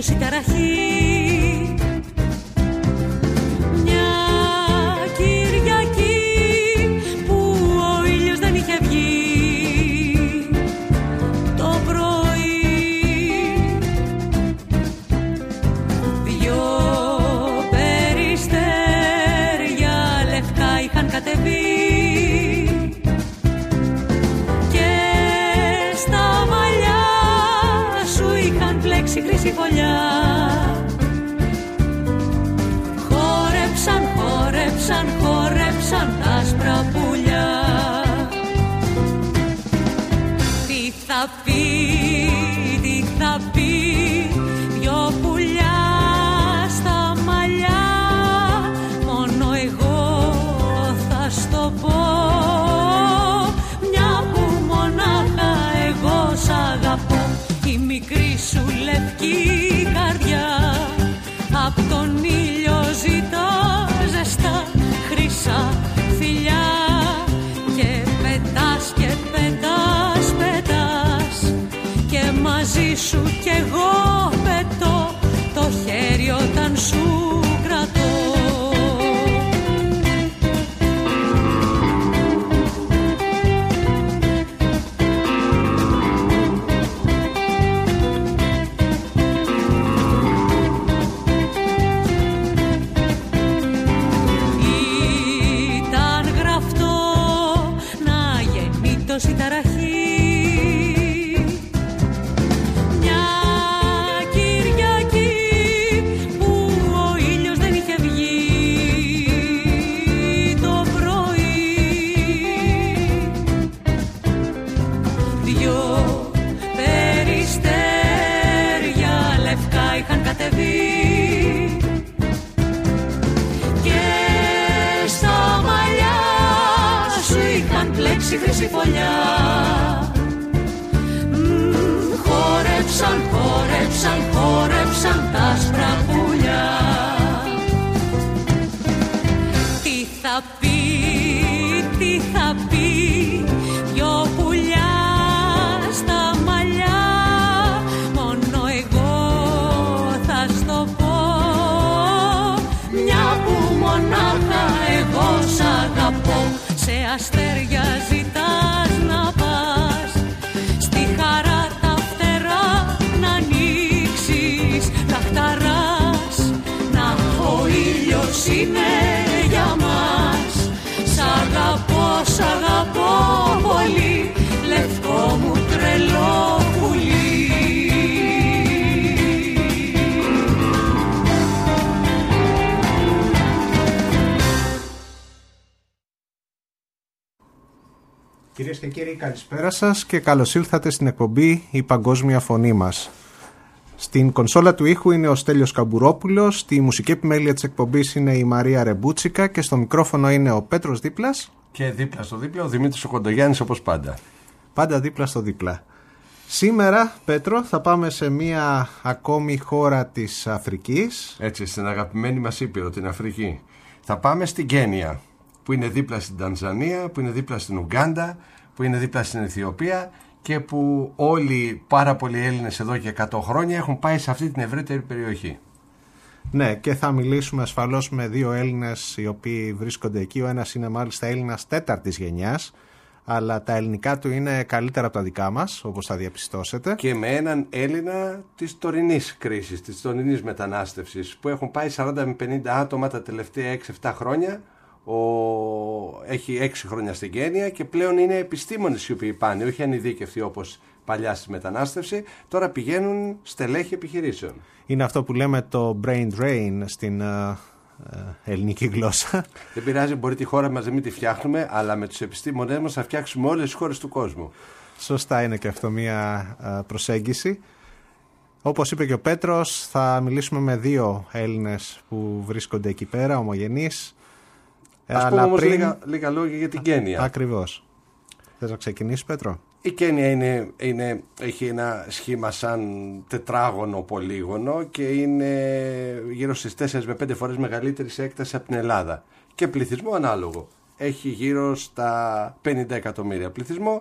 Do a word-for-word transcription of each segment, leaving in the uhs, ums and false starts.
τόση ταραχή. Μια Κυριακή που ο ήλιος δεν είχε βγει το πρωί, δυο περιστέρια λευκά είχαν κατεβεί χρυσή φωλιά. Χόρεψαν, χόρεψαν, χόρεψαν τα άσπρα πουλιά. Τι θα πει, τι θα πει, δυο πουλιά στα μαλλιά. Μόνο εγώ θα στο πω, μια που μονάχα εγώ σ' αγαπώ. Η μικρή σου λευκή καρδιά απ' τον ήλιο ζητά ζεστά χρυσά φιλιά. Και πετάς και πετάς, πετάς και μαζί σου κι εγώ πετώ το χέρι όταν σου κρατώ. Τόση ταραχή. Μια Κυριακή που ο ήλιος δεν είχε βγει το πρωί, δυο περιστέρια λευκά είχαν κατεβεί και στα μαλλιά σου είχαν πλέξει χρυσή φωλιά. Μ, χόρεψαν, χόρεψαν, χόρεψαν τα άσπρα πουλιά. Τι θα πει, τι θα πει, δυο πουλιά στα μαλλιά. Μόνο εγώ θα στο πω, μια που μονάχα εγώ σ' αγαπώ. Σε αστέρια ζητάς να πας, στη χαρά τα φτερά να ανοίξεις, να χταράς, να ο ήλιος είναι για μας. Σ' αγαπώ, σ' αγαπώ πολύ, λευκό μου τρελό πουλί. Κυρίες και κύριοι, καλησπέρα σας και καλώς ήλθατε στην εκπομπή «Η Παγκόσμια Φωνή μας». Στην κονσόλα του ήχου είναι ο Στέλιος Καμπουρόπουλος, στη μουσική επιμέλεια της εκπομπής είναι η Μαρία Ρεμπούτσικα και στο μικρόφωνο είναι ο Πέτρος Δίπλας. Και δίπλα στο δίπλα ο Δημήτρης ο Κοντογιάννης, όπως πάντα. Πάντα δίπλα στο δίπλα. Σήμερα, Πέτρο, θα πάμε σε μία ακόμη χώρα της Αφρικής. Έτσι, στην αγαπημένη μας Ήπειρο, την Αφρική. Θα πάμε στην Κένια, που είναι δίπλα στην Τανζανία, που είναι δίπλα στην Ουγκάντα, που είναι δίπλα στην Αιθιοπία και που όλοι πάρα πολλοί Έλληνες εδώ και εκατό χρόνια έχουν πάει σε αυτή την ευρύτερη περιοχή. Ναι, και θα μιλήσουμε ασφαλώς με δύο Έλληνες οι οποίοι βρίσκονται εκεί. Ο ένας είναι μάλιστα Έλληνας τέταρτης γενιάς, αλλά τα ελληνικά του είναι καλύτερα από τα δικά μας, όπως θα διαπιστώσετε. Και με έναν Έλληνα της τωρινής κρίσης, της τωρινής μετανάστευσης, που έχουν πάει σαράντα με πενήντα άτομα τα τελευταία έξι εφτά χρόνια. Ο... Έχει έξι χρόνια στην Κένια και πλέον είναι επιστήμονες οι οποίοι πάνε, όχι ανειδίκευτοι όπως παλιά στη μετανάστευση. Τώρα πηγαίνουν στελέχη επιχειρήσεων. Είναι αυτό που λέμε το brain drain στην uh, uh, ελληνική γλώσσα. Δεν πειράζει, μπορεί τη χώρα μας να μην τη φτιάχνουμε, αλλά με τους επιστήμονες μας θα φτιάξουμε όλες τις χώρες του κόσμου. Σωστά, είναι και αυτό μια uh, προσέγγιση. Όπως είπε και ο Πέτρος, θα μιλήσουμε με δύο Έλληνες που βρίσκονται εκεί πέρα, ομογενείς. Ας πούμε όμως πριν... λίγα, λίγα λόγια για την Κένια. Ακριβώς. Θες να ξεκινήσεις, Πέτρο? Η Κένια είναι, είναι, έχει ένα σχήμα σαν τετράγωνο πολύγωνο και είναι γύρω στις τέσσερις με πέντε φορές μεγαλύτερη σε έκταση από την Ελλάδα. Και πληθυσμό ανάλογο. Έχει γύρω στα πενήντα εκατομμύρια πληθυσμό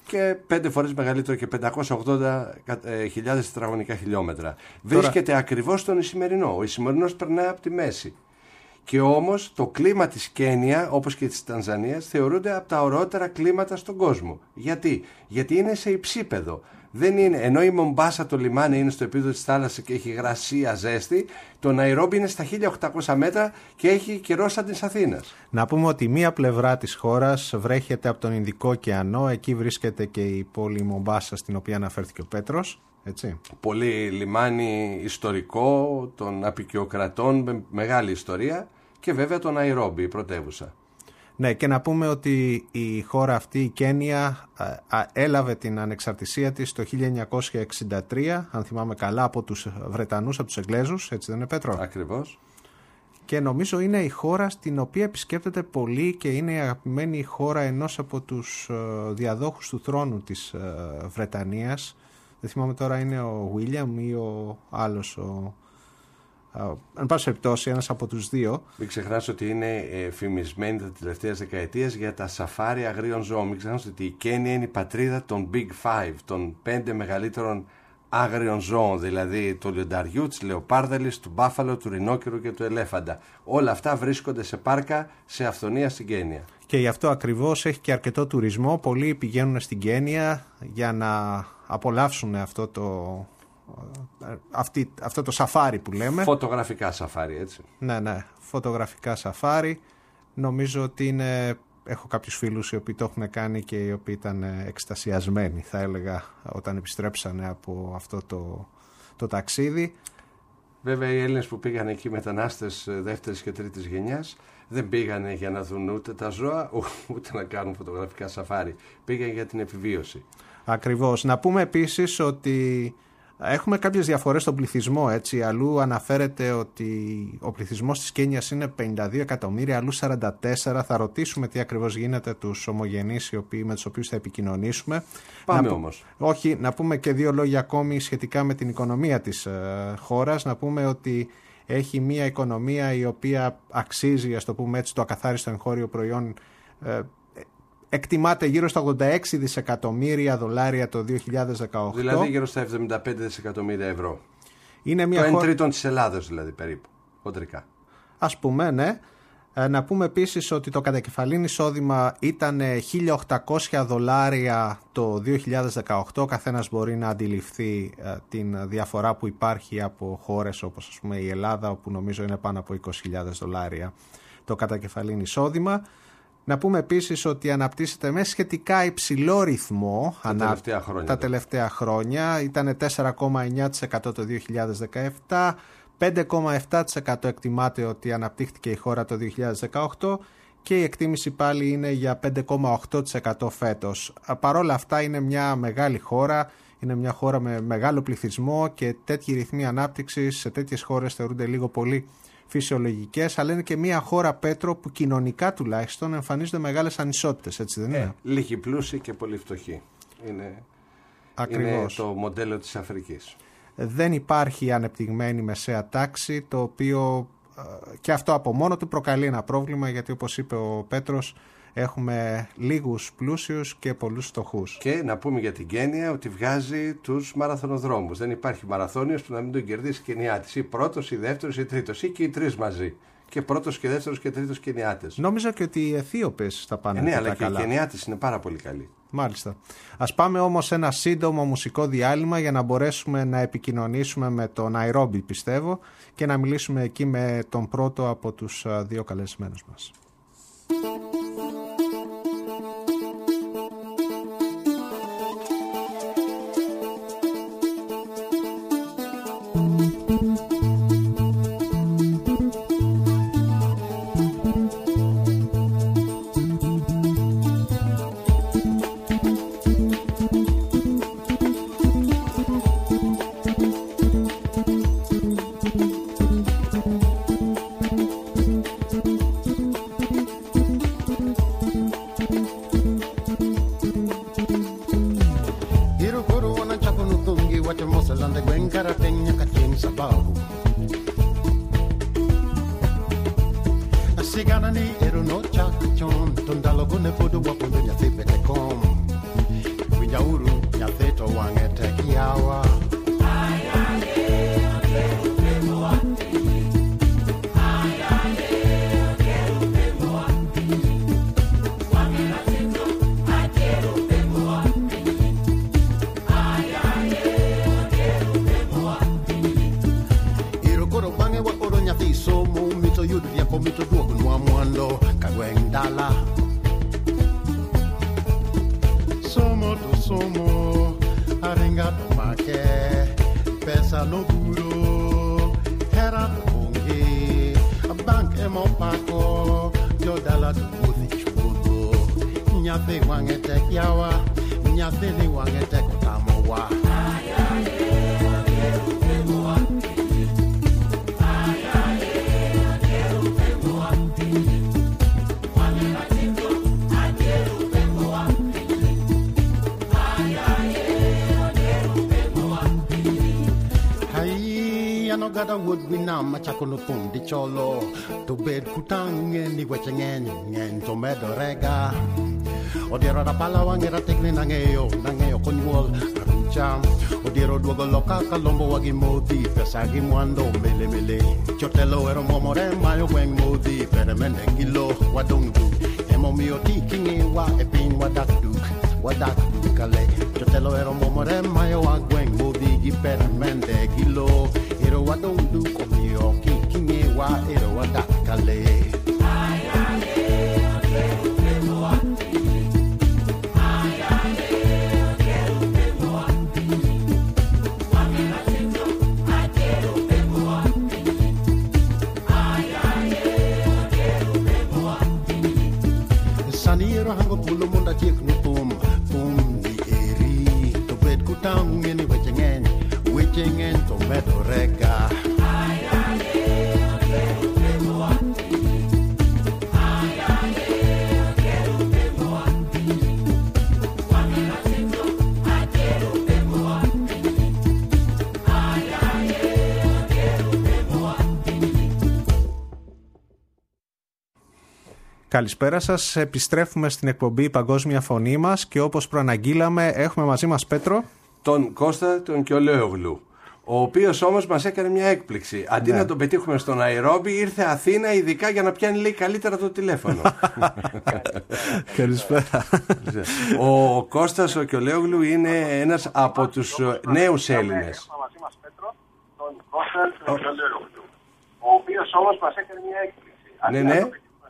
και πέντε φορές μεγαλύτερο και πεντακόσιες ογδόντα χιλιάδες τετραγωνικά χιλιόμετρα. Βρίσκεται Τώρα... ακριβώς στον Ισημερινό. Ο Ισημερινός περνάει από τη μέση. Και όμως το κλίμα της Κένια, όπως και της Τανζανίας, θεωρούνται από τα ωραιότερα κλίματα στον κόσμο. Γιατί? Γιατί είναι σε υψίπεδο. Δεν είναι, ενώ η Μομπάσα το λιμάνι είναι στο επίπεδο της θάλασσας και έχει υγρασία, ζέστη, το Ναϊρόμπι είναι στα χίλια οκτακόσια μέτρα και έχει καιρό σαν της Αθήνας. Να πούμε ότι μία πλευρά της χώρας βρέχεται από τον Ινδικό ωκεανό, εκεί βρίσκεται και η πόλη Μομπάσα στην οποία αναφέρθηκε ο Πέτρος. Έτσι. Πολύ λιμάνι ιστορικό των αποικιοκρατών με μεγάλη ιστορία και βέβαια το Ναϊρόμπι, η πρωτεύουσα. Ναι, και να πούμε ότι η χώρα αυτή, η Κένια, έλαβε την ανεξαρτησία της το χίλια εννιακόσια εξήντα τρία, αν θυμάμαι καλά, από τους Βρετανούς, από τους Εγγλέζους, έτσι δεν είναι, Πέτρο? Ακριβώς. Και νομίζω είναι η χώρα στην οποία επισκέπτεται πολύ και είναι η αγαπημένη χώρα ενός από τους διαδόχους του θρόνου της Βρετανίας. Δεν θυμάμαι τώρα, είναι ο Βίλιαμ ή ο άλλος, ο... αν πάση περιπτώσει ένας από τους δύο. Μην ξεχνάς ότι είναι ε, φημισμένη τα τελευταίες δεκαετίες για τα σαφάρι αγρίων ζώων. Μην ξεχνάς ότι η Κένια είναι η πατρίδα των Big Five, των πέντε μεγαλύτερων άγριων ζώων, δηλαδή του λιονταριού, της λεοπάρδαλης, του μπάφαλο, του ρινόκερου και του ελέφαντα. Όλα αυτά βρίσκονται σε πάρκα σε αυθονία στην Κένια. Και γι' αυτό ακριβώς έχει και αρκετό τουρισμό. Πολλοί πηγαίνουν στην Κένια για να απολαύσουν αυτό το, αυτή, αυτό το σαφάρι που λέμε. Φωτογραφικά σαφάρι, έτσι. Ναι, ναι, φωτογραφικά σαφάρι. Νομίζω ότι είναι... Έχω κάποιους φίλους οι οποίοι το έχουν κάνει και οι οποίοι ήταν εκστασιασμένοι, θα έλεγα, όταν επιστρέψανε από αυτό το, το ταξίδι. Βέβαια, οι Έλληνες που πήγαν εκεί, μετανάστες δεύτερης και τρίτης γενιάς, δεν πήγανε για να δουν ούτε τα ζώα, ούτε να κάνουν φωτογραφικά σαφάρι. Πήγαν για την επιβίωση. Ακριβώς. Να πούμε επίσης ότι έχουμε κάποιες διαφορές στον πληθυσμό, έτσι. Αλλού αναφέρεται ότι ο πληθυσμός της Κένιας είναι πενήντα δύο εκατομμύρια, αλλού σαράντα τέσσερα. Θα ρωτήσουμε τι ακριβώς γίνεται τους ομογενείς οι οποίοι, με τους οποίους θα επικοινωνήσουμε. Πάμε να, όμως. Όχι, να πούμε και δύο λόγια ακόμη σχετικά με την οικονομία της ε, χώρας. Να πούμε ότι έχει μια οικονομία η οποία αξίζει, ας το πούμε έτσι, το ακαθάριστο εγχώριο προϊόν. Ε, Εκτιμάται γύρω στα ογδόντα έξι δισεκατομμύρια δολάρια το δύο χιλιάδες δεκαοκτώ. Δηλαδή γύρω στα εβδομήντα πέντε δισεκατομμύρια ευρώ. Είναι μια το χώρα... εν τρίτον της Ελλάδος δηλαδή περίπου, χοντρικά. Ας πούμε, ναι. Ε, να πούμε επίσης ότι το κατακεφαλήν εισόδημα ήταν χίλια οκτακόσια δολάρια το δύο χιλιάδες δεκαοκτώ. Καθένας μπορεί να αντιληφθεί ε, την διαφορά που υπάρχει από χώρες όπως, ας πούμε, η Ελλάδα, όπου νομίζω είναι πάνω από είκοσι χιλιάδες δολάρια το κατακεφαλήν εισόδημα. Να πούμε επίσης ότι αναπτύσσεται με σχετικά υψηλό ρυθμό τα, ανά... τελευταία, χρόνια, τα τελευταία χρόνια. Ήταν τέσσερα κόμμα εννιά τοις εκατό το δύο χιλιάδες δεκαεπτά, πέντε κόμμα επτά τοις εκατό εκτιμάται ότι αναπτύχθηκε η χώρα το δύο χιλιάδες δεκαοκτώ και η εκτίμηση πάλι είναι για πέντε κόμμα οκτώ τοις εκατό φέτος. Παρόλα αυτά είναι μια μεγάλη χώρα, είναι μια χώρα με μεγάλο πληθυσμό και τέτοιοι ρυθμοί ανάπτυξης σε τέτοιες χώρες θεωρούνται λίγο πολύ φυσιολογικές, αλλά είναι και μια χώρα, Πέτρο, που κοινωνικά τουλάχιστον εμφανίζονται μεγάλες ανισότητες, έτσι δεν είναι? Ε, λίγοι πλούσιοι και πολύ φτωχοί. Είναι, είναι το μοντέλο της Αφρικής. Δεν υπάρχει ανεπτυγμένη μεσαία τάξη, το οποίο και αυτό από μόνο του προκαλεί ένα πρόβλημα, γιατί όπως είπε ο Πέτρος, έχουμε λίγους πλούσιους και πολλούς φτωχούς. Και να πούμε για την Κένια ότι βγάζει τους μαραθωνοδρόμους. Δεν υπάρχει μαραθώνιος που να μην τον κερδίσει Κενιάτης. Ή πρώτος, ή δεύτερος, ή τρίτος. Ή και οι τρεις μαζί. Και πρώτος και δεύτερος και τρίτος Κενιάτες. Νόμιζα και ότι οι Αιθίωπες θα πάνε. Ε, ναι, αλλά καλά. Και οι Κενιάτες είναι πάρα πολύ καλοί. Μάλιστα. Ας πάμε όμως ένα σύντομο μουσικό διάλειμμα για να μπορέσουμε να επικοινωνήσουμε με το Ναϊρόμπι, πιστεύω, και να μιλήσουμε εκεί με τον πρώτο από τους δύο καλεσμένους μας. somo do somo, arenga do maque, pesa no duro, era do bongue, a bank é mó paco, yo dala do budi chudo, nya te wangete kiawa, nya te ni wangete kotamowa. No gada wood we na machako no pum di cholo to bed kutang ni wechengen ngen to medo rega odiero da pala wangera tekne nangeyo nangeyo konwol cham odiero duogo loka kalombo wagi modi pesagi mwando mele mele chotelo ero momore mayo wen modi per mende kilo wadongu emo mio tikingi wa epin wadakdu wadakdu kale chotelo ero momore mayo wagwen modi gi per mende kilo ero wadongu komio kikingi wa ero wadakale Saniro hango pulo munda tiek no pum pum di eri to bed kutang ngeni wechengen wechengen to medo rega Καλησπέρα σας, επιστρέφουμε στην εκπομπή Παγκόσμια Φωνή μας και όπως προαναγγείλαμε έχουμε μαζί μας Πέτρο τον Κώστα τον Κιολέογλου, ο οποίος όμως μας έκανε μια έκπληξη. Αντί ναι. να τον πετύχουμε στον Ναϊρόμπι, ήρθε Αθήνα ειδικά για να πιάνει λέει καλύτερα το τηλέφωνο. Καλησπέρα. Ο Κώστας ο Κιολέογλου είναι ένας από τους νέους Έλληνες. Έχουμε μαζί μας Πέτρο τον Κώστα τον Κιολέογλου, ο οποίος όμως μας έκανε μια έκπληξη. Ναι, ναι.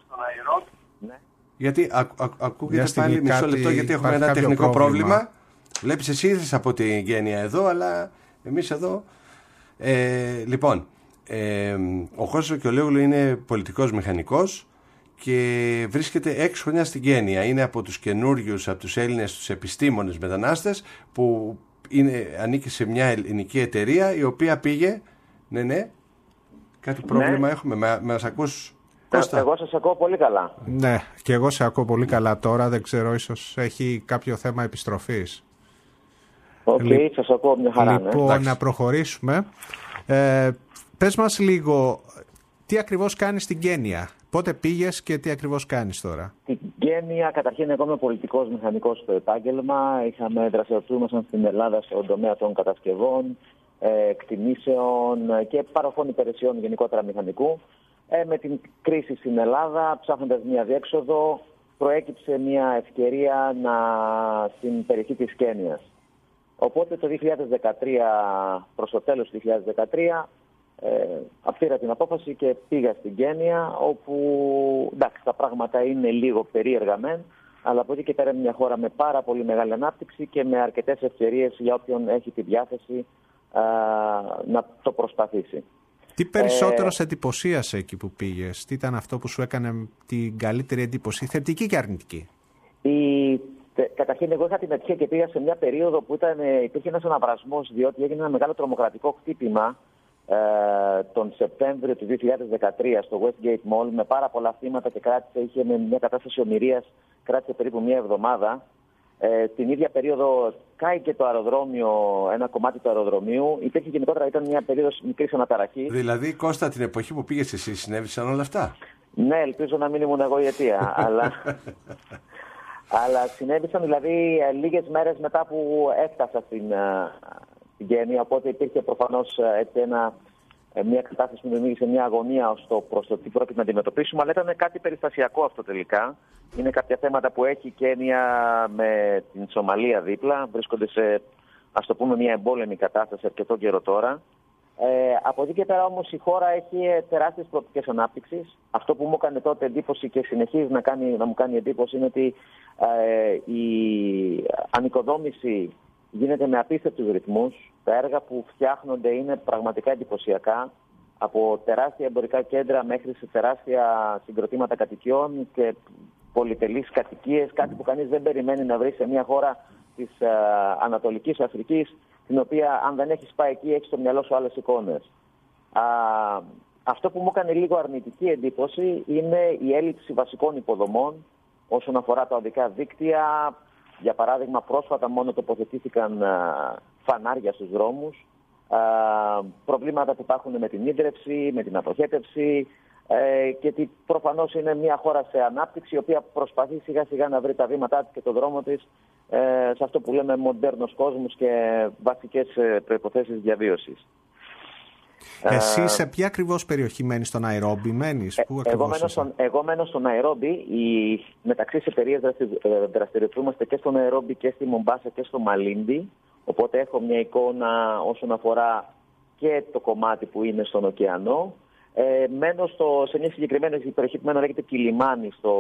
Ναι. Γιατί α, α, ακούγεται πάλι μισό λεπτό γιατί έχουμε ένα τεχνικό πρόβλημα. πρόβλημα. Βλέπεις εσύ ήρθες από την γένεια εδώ, αλλά εμείς εδώ ε, λοιπόν ε, ο Κώστας Κιολέογλου είναι πολιτικός μηχανικός και βρίσκεται έξι χρονιά στην Κένια. Είναι από τους καινούριους, από τους Έλληνες, τους επιστήμονες μετανάστες που είναι, ανήκει σε μια ελληνική εταιρεία η οποία πήγε ναι ναι κάτι πρόβλημα ναι. έχουμε, με, μας ακούς Κώστα. Εγώ σας ακούω πολύ καλά. Ναι, και εγώ σε ακούω πολύ καλά τώρα. Δεν ξέρω, ίσως έχει κάποιο θέμα επιστροφής. Οκ, okay, Λι... σας ακούω μια χαρά. Λοιπόν, ναι. να προχωρήσουμε. Ε, πες μας λίγο, τι ακριβώς κάνεις στην Κένια. Πότε πήγες και τι ακριβώς κάνεις τώρα. Στην Κένια, καταρχήν εγώ είμαι πολιτικός μηχανικός στο επάγγελμα. Είχαμε δραστηριοποιούμασταν στην Ελλάδα στον τομέα των κατασκευών, εκτιμήσεων και παροχών υπηρεσιών γενικότερα μηχανικού. Ε, με την κρίση στην Ελλάδα, ψάχνοντας μια διέξοδο, προέκυψε μια ευκαιρία να, στην περιοχή της Κένιας. Οπότε το δύο χιλιάδες δεκατρία, προς το τέλος του δύο χιλιάδες δεκατρία, ε, πήρα την απόφαση και πήγα στην Κένια, όπου εντάξει, τα πράγματα είναι λίγο περίεργα μεν, αλλά από εκεί και πέρα είναι μια χώρα με πάρα πολύ μεγάλη ανάπτυξη και με αρκετές ευκαιρίες για όποιον έχει τη διάθεση α, να το προσπαθήσει. Τι περισσότερο ε, σε εντυπωσίασε εκεί που πήγες, τι ήταν αυτό που σου έκανε την καλύτερη εντύπωση, θετική και αρνητική? Η, τε, καταρχήν, εγώ είχα την ατυχία και πήγα σε μια περίοδο που ήταν, υπήρχε ένας αναβρασμός, διότι έγινε ένα μεγάλο τρομοκρατικό χτύπημα ε, τον Σεπτέμβριο του δύο χιλιάδες δεκατρία στο Westgate Mall με πάρα πολλά θύματα και κράτησε, είχε με μια κατάσταση ομηρίας, κράτησε περίπου μια εβδομάδα. Ε, την ίδια περίοδο κάηκε το αεροδρόμιο, ένα κομμάτι του αεροδρομίου. Υπήρχε γενικότερα, ήταν μια περίοδος μικρής αναταραχής. Δηλαδή, Κώστα, την εποχή που πήγες εσύ, συνέβησαν όλα αυτά? Ναι, ελπίζω να μην ήμουν εγώ η αιτία. αλλά, αλλά συνέβησαν δηλαδή λίγες μέρες μετά που έφτασα στην, στην Κένια. Οπότε υπήρχε προφανώς έτσι ένα, μια κατάσταση που δημιούργησε μια αγωνία ως το, προς το τι πρόκειται να αντιμετωπίσουμε. Αλλά ήταν κάτι περιστασιακό αυτό τελικά. Είναι κάποια θέματα που έχει η Κένια με την Σομαλία δίπλα. Βρίσκονται σε, ας το πούμε, μια εμπόλεμη κατάσταση αρκετό καιρό τώρα. Ε, από εκεί και πέρα όμως η χώρα έχει τεράστιες προοπτικές ανάπτυξης. Αυτό που μου έκανε τότε εντύπωση και συνεχίζει να, κάνει, να μου κάνει εντύπωση είναι ότι ε, η ανοικοδόμηση γίνεται με απίστευτους ρυθμούς. Τα έργα που φτιάχνονται είναι πραγματικά εντυπωσιακά. Από τεράστια εμπορικά κέντρα μέχρι σε τεράστια συγκροτήματα κατοικιών και πολυτελείς κατοικίες. Κάτι που κανείς δεν περιμένει να βρει σε μια χώρα της uh, Ανατολικής Αφρικής, την οποία αν δεν έχεις πάει εκεί έχεις στο μυαλό σου άλλες εικόνες. Uh, αυτό που μου έκανε λίγο αρνητική εντύπωση είναι η έλλειψη βασικών υποδομών όσον αφορά τα οδικά δίκτυα. Για παράδειγμα, πρόσφατα μόνο τοποθετήθηκαν uh, φανάρια στους δρόμους. Uh, προβλήματα που υπάρχουν με την ίδρυυση, με την αποχέτευση uh, και ότι προφανώς είναι μια χώρα σε ανάπτυξη η οποία προσπαθεί σιγά σιγά να βρει τα βήματά της και το δρόμο της uh, σε αυτό που λέμε μοντέρνος κόσμος και βασικές uh, προϋποθέσεις διαβίωσης. Εσύ σε ποια ακριβώς περιοχή μένεις, στο Ναϊρόμπι μένεις, ε, πού εγώ, μένω στον, εγώ μένω στο Ναϊρόμπι. Οι μεταξύ εταιρείες δραστηριοποιούμαστε και στο Ναϊρόμπι και στη Μομπάσα και στο Μαλίντι. Οπότε έχω μια εικόνα όσον αφορά και το κομμάτι που είναι στον ωκεανό. Ε, μένω στο, σε μια συγκεκριμένη περιοχή που μένω λέγεται Κιλιμάνι στο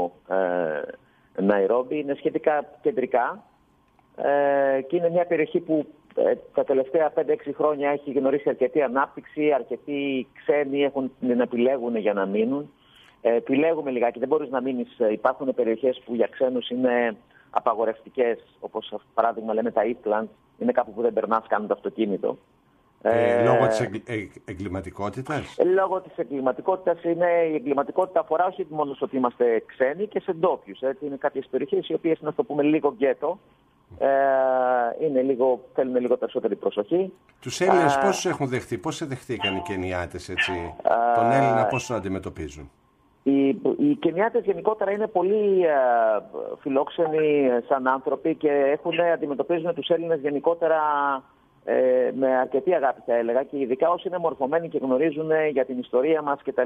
ε, Ναϊρόμπι. Είναι σχετικά κεντρικά ε, και είναι μια περιοχή που ε, τα τελευταία πέντε έξι χρόνια έχει γνωρίσει αρκετή ανάπτυξη, αρκετοί ξένοι έχουν την επιλέγουν για να μείνουν. Ε, επιλέγουμε λιγάκι, δεν μπορείς να μείνεις. Υπάρχουν περιοχές που για ξένους είναι απαγορευτικές, όπως παράδειγμα λέμε τα Eastlands, είναι κάπου που δεν περνάς καν το αυτοκίνητο. Ε, ε, λόγω της εγκλ, εγ, εγκληματικότητας. Ε, λόγω της εγκληματικότητας είναι η εγκληματικότητα αφορά όχι μόνο στο ότι είμαστε ξένοι και σε ντόπιους. Έτσι. Είναι κάποιες περιοχές οι οποίες είναι, να το πούμε, λίγο γκέτο. Ε, είναι λίγο, θέλουν λίγο περισσότερη προσοχή. Τους Έλληνες πόσους έχουν δεχτεί, πώς σε δεχτήκαν οι Κενιάτες, έτσι, α, τον Έλληνα πώς τον αντιμετωπίζουν? Οι, οι Κενιάτες γενικότερα είναι πολύ ε, φιλόξενοι σαν άνθρωποι και έχουν, αντιμετωπίζουν τους Έλληνες γενικότερα ε, με αρκετή αγάπη, θα έλεγα, και ειδικά όσοι είναι μορφωμένοι και γνωρίζουν για την ιστορία μας κτλ.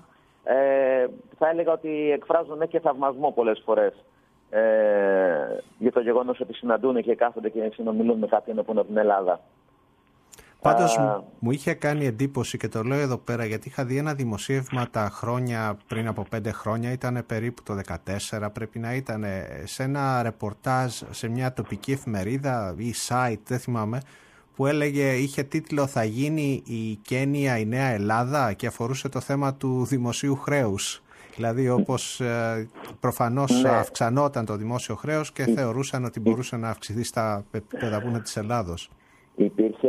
Ε, θα έλεγα ότι εκφράζουν και θαυμασμό πολλές φορές ε, για το γεγονός ότι συναντούν και κάθονται και συνομιλούν με κάποιον που είναι από την Ελλάδα. Πάντως uh, μου είχε κάνει εντύπωση, και το λέω εδώ πέρα γιατί είχα δει ένα δημοσίευμα τα χρόνια πριν από πέντε χρόνια, ήταν περίπου το δεκατέσσερα, πρέπει να ήταν, σε ένα ρεπορτάζ σε μια τοπική εφημερίδα ή site, δεν θυμάμαι, που έλεγε, είχε τίτλο «Θα γίνει η Κένια η νέα Ελλάδα» και αφορούσε το θέμα του δημοσίου χρέους. Δηλαδή όπως ε, προφανώς ναι. αυξανόταν το δημόσιο χρέος και θεωρούσαν ότι μπορούσε να αυξηθεί στα επίπεδα που είναι της Ελλάδος. Υπήρχε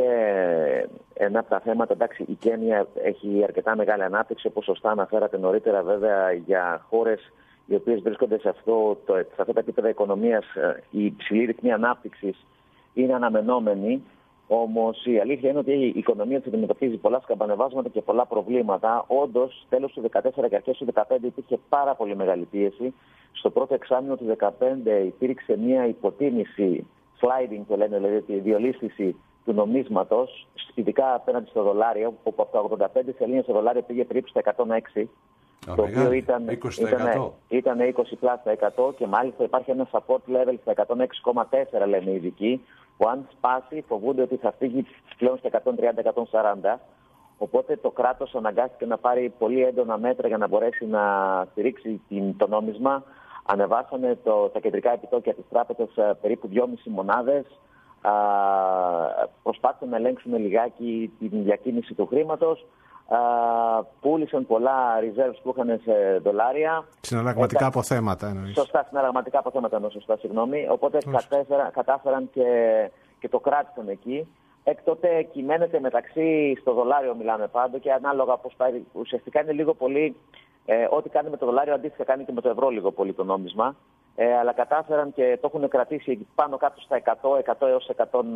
ένα από τα θέματα, εντάξει, η Κένια έχει αρκετά μεγάλη ανάπτυξη, όπως σωστά αναφέρατε νωρίτερα, βέβαια, για χώρες οι οποίες βρίσκονται σε, αυτό, το, σε αυτά τα επίπεδα οικονομίας, η υψηλή ρυθμή ανάπτυξης είναι αναμενόμενη. Όμως η αλήθεια είναι ότι η οικονομία της αντιμετωπίζει πολλά σκαμπανεβάσματα και πολλά προβλήματα. Όντως, τέλος του δύο χιλιάδες δεκατέσσερα και αρχές του δύο χιλιάδες δεκαπέντε υπήρχε πάρα πολύ μεγάλη πίεση. Στο πρώτο εξάμηνο του δύο χιλιάδες δεκαπέντε υπήρξε μια υποτίμηση, sliding το λένε, δηλαδή τη διολίσθηση του νομίσματος, ειδικά απέναντι στο δολάριο, όπου από τα ογδόντα πέντε σελήνες το δολάριο πήγε περίπου στα εκατόν έξι. Oh, το οποίο ήταν είκοσι τοις εκατό. Ήταν, ήταν είκοσι τοις εκατό και μάλιστα υπάρχει ένα support level στα εκατόν έξι κόμμα τέσσερα, λένε οι ειδικοί, που αν σπάσει φοβούνται ότι θα φύγει πλέον στα εκατόν τριάντα με εκατόν σαράντα. Οπότε το κράτος αναγκάστηκε να πάρει πολύ έντονα μέτρα για να μπορέσει να στηρίξει την, το νόμισμα. Ανεβάσανε το, τα κεντρικά επιτόκια της τράπεζας περίπου δυόμισι μονάδες. Α, προσπάθησαν να ελέγξουν λιγάκι την διακίνηση του χρήματος. Α, πούλησαν πολλά reserves που είχαν σε δολάρια. Συναλλαγματικά ε, αποθέματα εννοείς. Σωστά, συναλλαγματικά αποθέματα εννοώ, σωστά, συγγνώμη. Οπότε κατάφεραν, κατάφεραν και, και το κράτησαν εκεί. Έκτοτε κυμαίνεται μεταξύ, στο δολάριο μιλάμε πάντο και ανάλογα πώς πάει. Ουσιαστικά είναι λίγο πολύ, ε, ό,τι κάνει με το δολάριο αντίστοιχα κάνει και με το ευρώ λίγο πολύ το νόμισμα. Ε, αλλά κατάφεραν και το έχουν κρατήσει πάνω κάτω στα εκατό, εκατό έως εκατόν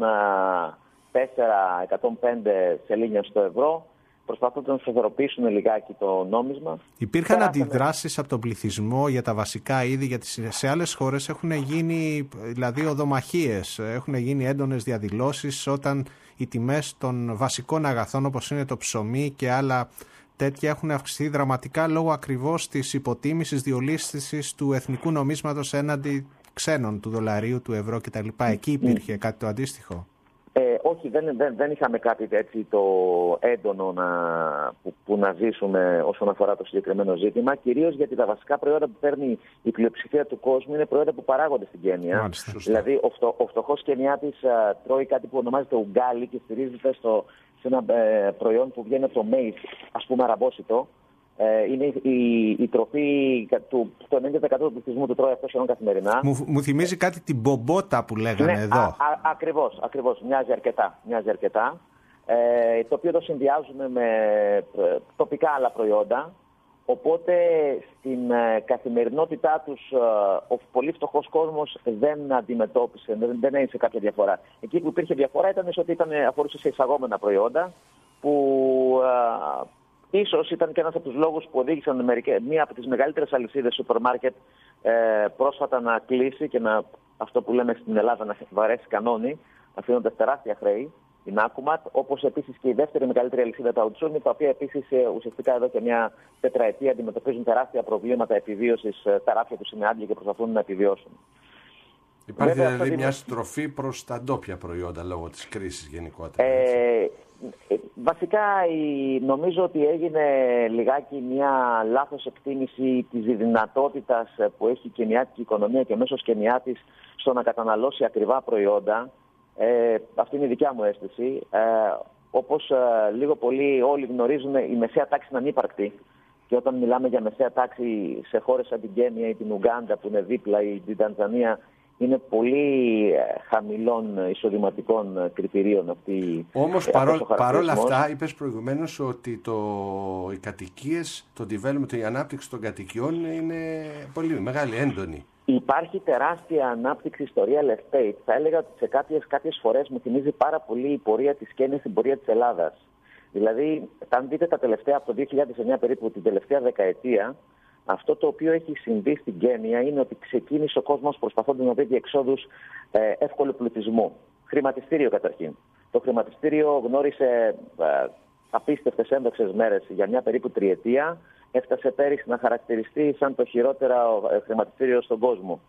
τέσσερα, εκατόν πέντε σελήνια στο ευρώ. Προσπαθούν να σταθεροποιήσουν λιγάκι το νόμισμα. Υπήρχαν Περάσαμε... αντιδράσεις από τον πληθυσμό για τα βασικά είδη, γιατί σε άλλες χώρες έχουν γίνει, δηλαδή οδομαχίες, έχουν γίνει έντονες διαδηλώσεις όταν οι τιμές των βασικών αγαθών όπως είναι το ψωμί και άλλα τέτοια έχουν αυξηθεί δραματικά λόγω ακριβώς της υποτίμησης, διολίσθησης του εθνικού νομίσματος έναντι ξένων, του δολαρίου, του ευρώ κτλ. Εκεί υπήρχε κάτι το αντίστοιχο. Ε, όχι, δεν, δεν, δεν είχαμε κάτι έτσι το έντονο να, που, που να ζήσουμε όσον αφορά το συγκεκριμένο ζήτημα. Κυρίως γιατί τα βασικά προϊόντα που παίρνει η πλειοψηφία του κόσμου είναι προϊόντα που παράγονται στην Κένια. Μάλιστα, δηλαδή, ο, φτω, ο φτωχός Κενιάτης α, τρώει κάτι που ονομάζεται ουγκάλι και στηρίζεται στο, σε ένα ε, προϊόν που βγαίνει από το μέις, ας πούμε αραμπόσιτο. Ε, είναι η, η, η τροφή του το ενενήντα τοις εκατό του πληθυσμού του τρώει αυτό σχεδόν καθημερινά. Μου, μου θυμίζει κάτι την μπομπότα που λέγανε ναι, εδώ. Α, α, ακριβώς, ακριβώς. Μοιάζει αρκετά. Μοιάζει αρκετά. Ε, το οποίο το συνδυάζουμε με ε, τοπικά άλλα προϊόντα. Οπότε στην ε, καθημερινότητά τους ε, ο πολύ φτωχός κόσμος δεν αντιμετώπισε, δεν, δεν έζησε κάποια διαφορά. Εκεί που υπήρχε διαφορά ήταν ότι ήταν, αφορούσε σε εισαγόμενα προϊόντα που ε, ίσως ήταν και ένας από τους λόγους που οδήγησαν μία από τις μεγαλύτερες αλυσίδες σούπερ μάρκετ ε, πρόσφατα να κλείσει και να, αυτό που λέμε στην Ελλάδα, να βαρέσει κανόνι, αφήνοντας τεράστια χρέη, την Άκουματ, όπως επίσης και η δεύτερη μεγαλύτερη αλυσίδα, τα Ουτσούμι, τα οποία επίσης ουσιαστικά εδώ και μια τετραετία αντιμετωπίζουν τεράστια προβλήματα επιβίωσης, τα ράφια τους είναι άδεια και προσπαθούν να επιβιώσουν. Υπάρχει Βέβαια, δηλαδή μια στροφή προς τα ντόπια προϊόντα λόγω της κρίσης γενικότερα. Ε, βασικά η, νομίζω ότι έγινε λιγάκι μια λάθος εκτίμηση της δυνατότητας που έχει η κενιάτικη οικονομία και μέσως Κενιάτης στο να καταναλώσει ακριβά προϊόντα. Ε, αυτή είναι η δικιά μου αίσθηση. Ε, όπως ε, λίγο πολύ όλοι γνωρίζουν, η μεσαία τάξη είναι ανύπαρκτη. Και όταν μιλάμε για μεσαία τάξη σε χώρες σαν την Κένια ή την Ουγκάντα που είναι δίπλα ή την Τανζανία, είναι πολύ χαμηλών εισοδηματικών κριτηρίων αυτή. Όμως παρόλα παρόλ αυτά είπες προηγουμένως ότι το, οι κατοικίες, το development, η ανάπτυξη των κατοικιών είναι πολύ μεγάλη, έντονη. Υπάρχει τεράστια ανάπτυξη στο real estate. Θα έλεγα ότι σε κάποιες, κάποιες φορές μου θυμίζει πάρα πολύ η πορεία της Κένιας στην πορεία της Ελλάδας. Δηλαδή, αν δείτε τα τελευταία, από το δύο χιλιάδες εννιά περίπου, την τελευταία δεκαετία, αυτό το οποίο έχει συμβεί στην Κένια είναι ότι ξεκίνησε ο κόσμος προσπαθώντας να βρει διεξόδους ε, εύκολου πλουτισμού. Χρηματιστήριο καταρχήν. Το χρηματιστήριο γνώρισε ε, απίστευτες ένδοξες μέρες για μια περίπου τριετία. Έφτασε πέρυσι να χαρακτηριστεί σαν το χειρότερο ε, χρηματιστήριο στον κόσμο.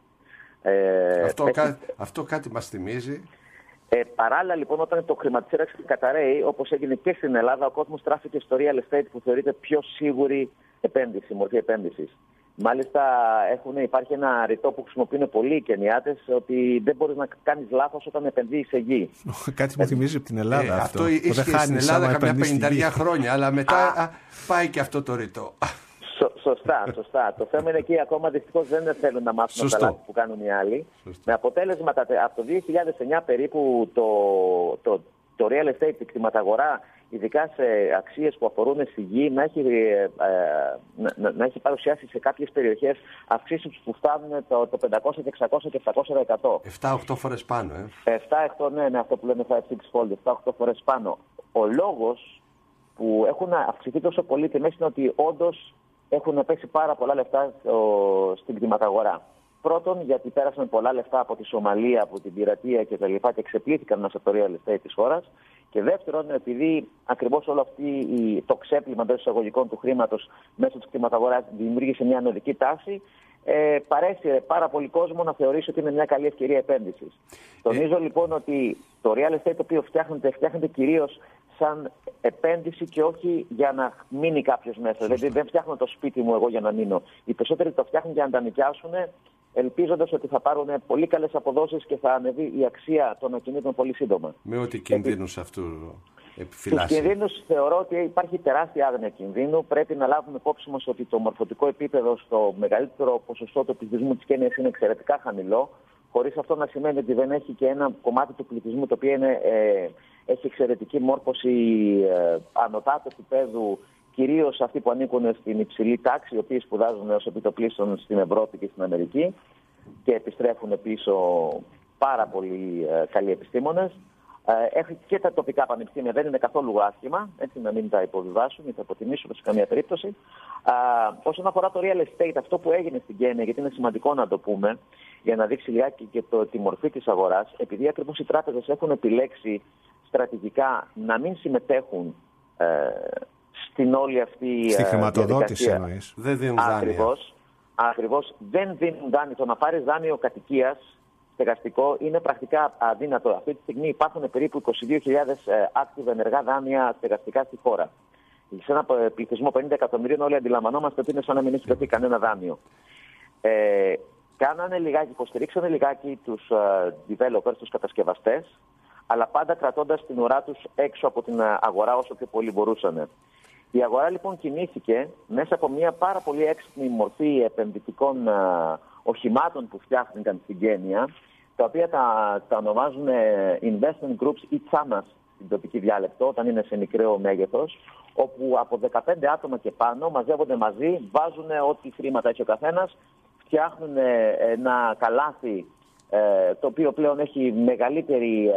Ε, αυτό, έχει... κά, αυτό κάτι μας θυμίζει. Ε, παράλληλα λοιπόν, όταν το χρηματιστήριο καταραίει, όπως έγινε και στην Ελλάδα, ο κόσμος τράφηκε στο real estate που θεωρείται πιο σίγουρη επένδυση, μορφή επένδυσης. Μάλιστα έχουν, υπάρχει ένα ρητό που χρησιμοποιούν πολλοί οι Κενιάτες, ότι δεν μπορείς να κάνεις λάθος όταν επενδύεις σε γη. Κάτι μου θυμίζει από την Ελλάδα ε, αυτό. Αυτό ίσχυε στην Ελλάδα καμιά πενηνταριά χρόνια, αλλά μετά α, πάει και αυτό το ρητό. Σω, σωστά, σωστά. Το θέμα είναι εκεί ακόμα δυστυχώς δεν θέλουν να μάθουν τα λάθη που κάνουν οι άλλοι. Σωστό. Με αποτέλεσμα από το δύο χιλιάδες εννιά περίπου το, το, το real estate, η κτηματαγορά, ειδικά σε αξίες που αφορούν στη γη, να έχει, ε, να, να έχει παρουσιάσει σε κάποιες περιοχές αυξήσεις που φτάνουν το, το πεντακόσια, εξακόσια και επτακόσια τοις εκατό. επτά οχτώ φορές πάνω, ε. επτά οχτώ, ναι, ναι, αυτό που λέμε πέντε έξι fold, επτά οχτώ φορές πάνω. Ο λόγος που έχουν αυξηθεί τόσο πολύ τιμές είναι ότι όντως έχουν πέσει πάρα πολλά λεφτά στο, στην κτηματαγορά. Πρώτον, γιατί πέρασαν πολλά λεφτά από τη Σομαλία, από την πειρατεία κτλ. Και, και ξεπλήθηκαν μέσα στο real estate της χώρας. Και δεύτερον, επειδή ακριβώς όλο αυτό το ξέπλυμα εντός εισαγωγικών του χρήματος μέσω της κτηματαγοράς δημιούργησε μια ανωδική τάση, ε, παρέσυρε πάρα πολύ κόσμο να θεωρήσει ότι είναι μια καλή ευκαιρία επένδυσης. Ε... Τονίζω λοιπόν ότι το real estate το οποίο φτιάχνεται, φτιάχνεται κυρίως σαν επένδυση και όχι για να μείνει κάποιος μέσα. Δηλαδή δεν φτιάχνω το σπίτι μου εγώ για να μείνω. Οι περισσότεροι το φτιάχνουν για να τα νοικιάσουν, ελπίζοντας ότι θα πάρουν πολύ καλές αποδόσεις και θα ανεβεί η αξία των ακινήτων πολύ σύντομα. Με ό,τι κινδύνους αυτού επιφυλάσσει. Τους κινδύνους θεωρώ ότι υπάρχει τεράστια άγνοια κινδύνου. Πρέπει να λάβουμε υπόψη μας ότι το μορφωτικό επίπεδο στο μεγαλύτερο ποσοστό του πληθυσμού της Κένιας είναι εξαιρετικά χαμηλό. Χωρίς αυτό να σημαίνει ότι δεν έχει και ένα κομμάτι του πληθυσμού το οποίο είναι, ε, έχει εξαιρετική μόρφωση ε, ανωτάτου επίπεδου, κυρίως αυτοί που ανήκουν στην υψηλή τάξη, οι οποίοι σπουδάζουν ως επιτοπλίστων στην Ευρώπη και στην Αμερική και επιστρέφουν πίσω πάρα πολύ ε, καλοί επιστήμονες. Ε, έχει και τα τοπικά πανεπιστήμια, δεν είναι καθόλου άσχημα, έτσι να μην τα υποβιβάσουν ή τα αποτιμήσουν σε καμία περίπτωση. Ε, όσον αφορά το real estate, αυτό που έγινε στην Κένια, γιατί είναι σημαντικό να το πούμε, για να δείξει λιγάκι και το, τη μορφή της αγοράς, επειδή ακριβώς οι τράπεζες έχουν επιλέξει στρατηγικά να μην συμμετέχουν ε, στην όλη αυτή στη χρηματοδότηση εννοείς. Δεν δίνουν δάνεια. Ακριβώς, ακριβώς δεν δίνουν δάνειο. Το να πάρεις δάνειο κατοικίας στεγαστικό είναι πρακτικά αδύνατο. Αυτή τη στιγμή υπάρχουν περίπου είκοσι δύο χιλιάδες active ενεργά δάνεια στεγαστικά στη χώρα. Σε ένα πληθυσμό πενήντα εκατομμυρίων όλοι αντιλαμβανόμαστε ότι είναι σαν να μην έχει δοθεί κανένα δάνειο. Ε, κάνανε λιγάκι, υποστηρίξανε λιγάκι τους uh, developers, τους κατασκευαστές, αλλά πάντα κρατώντας την ουρά τους έξω από την αγορά όσο πιο πολύ μπορούσαν. Η αγορά λοιπόν κινήθηκε μέσα από μια πάρα πολύ έξυπνη μορφή επενδυτικών uh, οχημάτων που φτιάχτηκαν στην Κένια, τα οποία τα, τα ονομάζουν investment groups ή τσάμας στην τοπική διάλεκτο, όταν είναι σε μικρό μέγεθος, όπου από δεκαπέντε άτομα και πάνω μαζεύονται μαζί, βάζουν ό,τι χρήματα έχει ο καθένας, φτιάχνουν ένα καλάθι το οποίο πλέον έχει μεγαλύτερη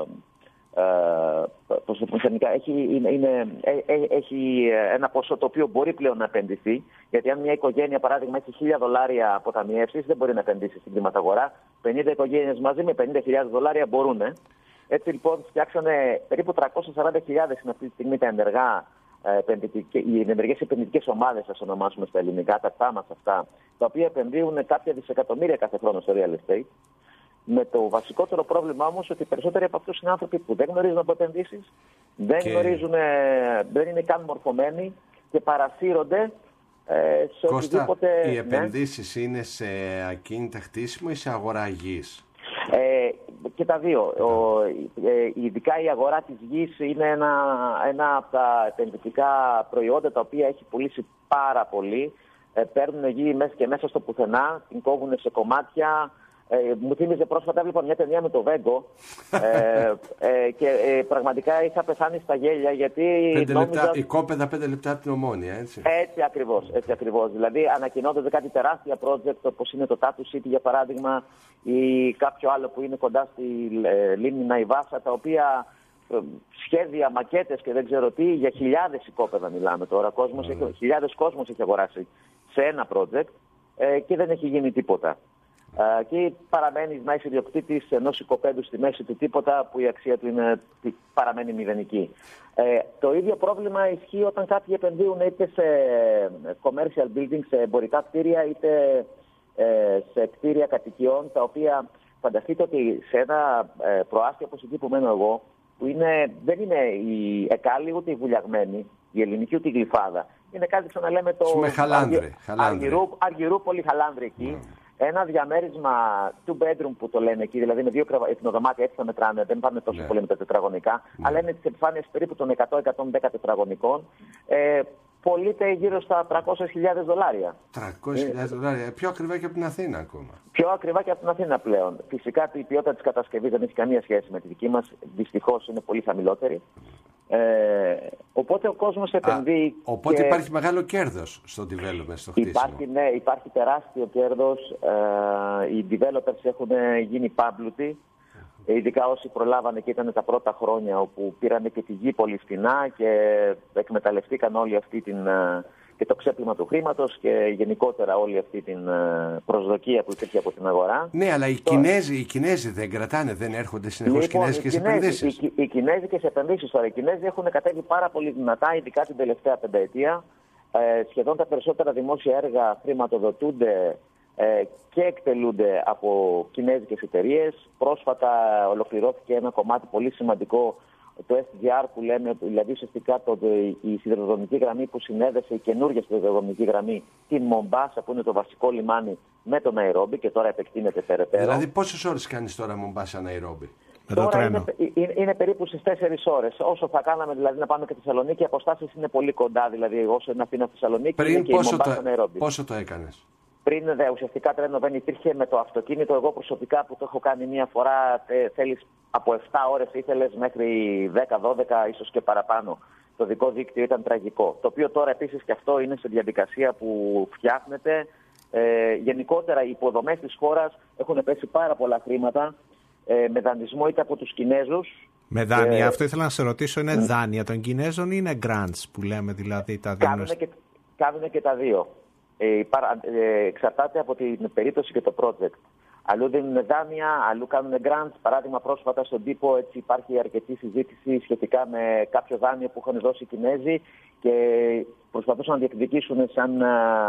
έχει, είναι, είναι, έχει ένα ποσό το οποίο μπορεί πλέον να επενδυθεί, γιατί αν μια οικογένεια παράδειγμα έχει χίλια δολάρια αποταμιεύσεις δεν μπορεί να επενδύσει στην χρηματαγορά. πενήντα οικογένειες μαζί με πενήντα χιλιάδες δολάρια μπορούν. Έτσι λοιπόν φτιάξανε περίπου τριακόσιες σαράντα χιλιάδες είναι αυτή τη στιγμή τα ενεργά, οι ενεργές επενδυτικές ομάδες, ας ονομάσουμε στα ελληνικά, τα τάμας αυτά, τα οποία επενδύουν κάποια δισεκατομμύρια κάθε χρόνο στο real estate. Με το βασικότερο πρόβλημα όμως ότι οι περισσότεροι από αυτούς είναι άνθρωποι που δεν γνωρίζουν από επενδύσεις, δεν και... γνωρίζουν, δεν είναι καν μορφωμένοι και παρασύρονται ε, σε Κώστα, οτιδήποτε. Οι επενδύσεις ναι. είναι σε ακίνητα χτίσιμο ή σε αγορά γης? Ε, και τα δύο. Ο, ε, ειδικά η αγορά της γης είναι ένα, ένα από τα επενδυτικά προϊόντα τα οποία έχει πουλήσει πάρα πολύ. Ε, παίρνουν γη μέσα και μέσα στο πουθενά, την κόβουν σε κομμάτια. Ε, μου θύμιζε πρόσφατα, έβλεπα μια ταινία με το Βέγκο ε, ε, και ε, πραγματικά είχα πεθάνει στα γέλια γιατί. Πέντε νόμιζα... λεπτά, η κόπεδα πέντε λεπτά από την Ομόνια, έτσι. Έτσι ακριβώς, έτσι ακριβώς. Δηλαδή ανακοινώνται κάτι τεράστια project όπως είναι το Tattoo City για παράδειγμα ή κάποιο άλλο που είναι κοντά στη ε, λίμνη Ναϊβάσα, τα οποία ε, σχέδια, μακέτες και δεν ξέρω τι, για χιλιάδες οικόπεδα μιλάμε τώρα. Κόσμος, mm. έχει, χιλιάδες κόσμος έχει αγοράσει σε ένα project ε, και δεν έχει γίνει τίποτα. Uh, και παραμένει να είσαι ιδιοκτήτης ενός οικοπαίδου στη μέση του τίποτα που η αξία του είναι, παραμένει μηδενική. Ε, το ίδιο πρόβλημα ισχύει όταν κάποιοι επενδύουν είτε σε commercial buildings, σε εμπορικά κτίρια, είτε ε, σε κτίρια κατοικιών, τα οποία φανταστείτε ότι σε ένα ε, προάστιο όπως εκεί που μένω εγώ, που είναι, δεν είναι η Εκάλη ούτε η Βουλιαγμένη, η ελληνική ούτε η Γλυφάδα. Είναι κάτι σαν να λέμε το Αργυρούπολη Χαλάνδρη εκεί. Mm. Ένα διαμέρισμα two bedroom που το λένε εκεί, δηλαδή με δύο εθνοδωμάτια, έτσι θα μετράνε, δεν πάνε τόσο yeah. πολύ με τα τετραγωνικά, yeah. αλλά είναι τις επιφάνειες περίπου των εκατό με εκατόν δέκα τετραγωνικών. Ε, πωλείται γύρω στα τριακόσιες χιλιάδες δολάρια. τριακόσιες χιλιάδες δολάρια, πιο ακριβά και από την Αθήνα ακόμα. Πιο ακριβά και από την Αθήνα πλέον. Φυσικά η ποιότητα της κατασκευής δεν έχει καμία σχέση με τη δική μας, δυστυχώς είναι πολύ χαμηλότερη. Ε, οπότε ο κόσμος επενδύει. Α, οπότε και... υπάρχει μεγάλο κέρδος στο development, στο χτίσιμο. Υπάρχει, ναι, υπάρχει τεράστιο κέρδος. Ε, οι developers έχουν γίνει πάμπλουτοι. Ε, ειδικά όσοι προλάβανε και ήταν τα πρώτα χρόνια όπου πήρανε και τη γη πολύ φθηνά και εκμεταλλευτήκαν όλη αυτή την, και το ξέπλυμα του χρήματος και γενικότερα όλη αυτή την προσδοκία που υπήρχε από την αγορά. Ναι, αλλά οι, Τώρα... Κινέζοι, οι Κινέζοι δεν κρατάνε, δεν έρχονται συνεχώς λοιπόν, κινέζικες επενδύσεις. Οι, οι, οι κινέζικες επενδύσεις τώρα, οι Κινέζοι έχουν κατέβει πάρα πολύ δυνατά, ειδικά την τελευταία πενταετία. Ε, σχεδόν τα περισσότερα δημόσια έργα χρηματοδοτούνται ε, και εκτελούνται από κινέζικες εταιρείες. Πρόσφατα ολοκληρώθηκε ένα κομμάτι πολύ σημαντικό, το ες τζι αρ που λέμε, δηλαδή ουσιαστικά το, η σιδηροδρομική γραμμή που συνέδεσε η καινούργια σιδηροδρομική γραμμή την Μομπάσα που είναι το βασικό λιμάνι με το Ναϊρόμπι και τώρα επεκτείνεται περαιτέρω. Δηλαδή πόσες ώρες κάνεις τώρα Μομπάσα Ναϊρόμπι? Τώρα είναι, είναι, είναι περίπου στις τέσσερις ώρες. Όσο θα κάναμε δηλαδή να πάμε και στη Θεσσαλονίκη, οι αποστάσεις είναι πολύ κοντά. Δηλαδή, όσο είναι Αθήνα Θεσσαλονίκη, πριν είναι και πόσο, η Μομπάσα το, Ναϊρόμπι. πόσο το έκανες? Πριν δε, ουσιαστικά τρένο δεν υπήρχε με το αυτοκίνητο. Εγώ προσωπικά που το έχω κάνει μία φορά, θέλεις από επτά ώρες ήθελες μέχρι δέκα δώδεκα, ίσως και παραπάνω. Το δικό δίκτυο ήταν τραγικό. Το οποίο τώρα επίσης και αυτό είναι σε διαδικασία που φτιάχνεται. Ε, γενικότερα οι υποδομές της χώρας έχουν πέσει πάρα πολλά χρήματα. Ε, με δανεισμό είτε από τους Κινέζους. Με δάνεια, ε, αυτό ήθελα να σε ρωτήσω, είναι mm. δάνεια των Κινέζων ή είναι grants που λέμε, δηλαδή τα δίνουν? Κάνουν και, κάνουν και τα δύο. Ε, παρα, ε, εξαρτάται από την περίπτωση και το project. Αλλού δίνουν δάνεια, αλλού κάνουν grants. Παράδειγμα, πρόσφατα στον τύπο έτσι, υπάρχει αρκετή συζήτηση σχετικά με κάποιο δάνειο που είχαν δώσει οι Κινέζοι και προσπαθούσαν να διεκδικήσουν σαν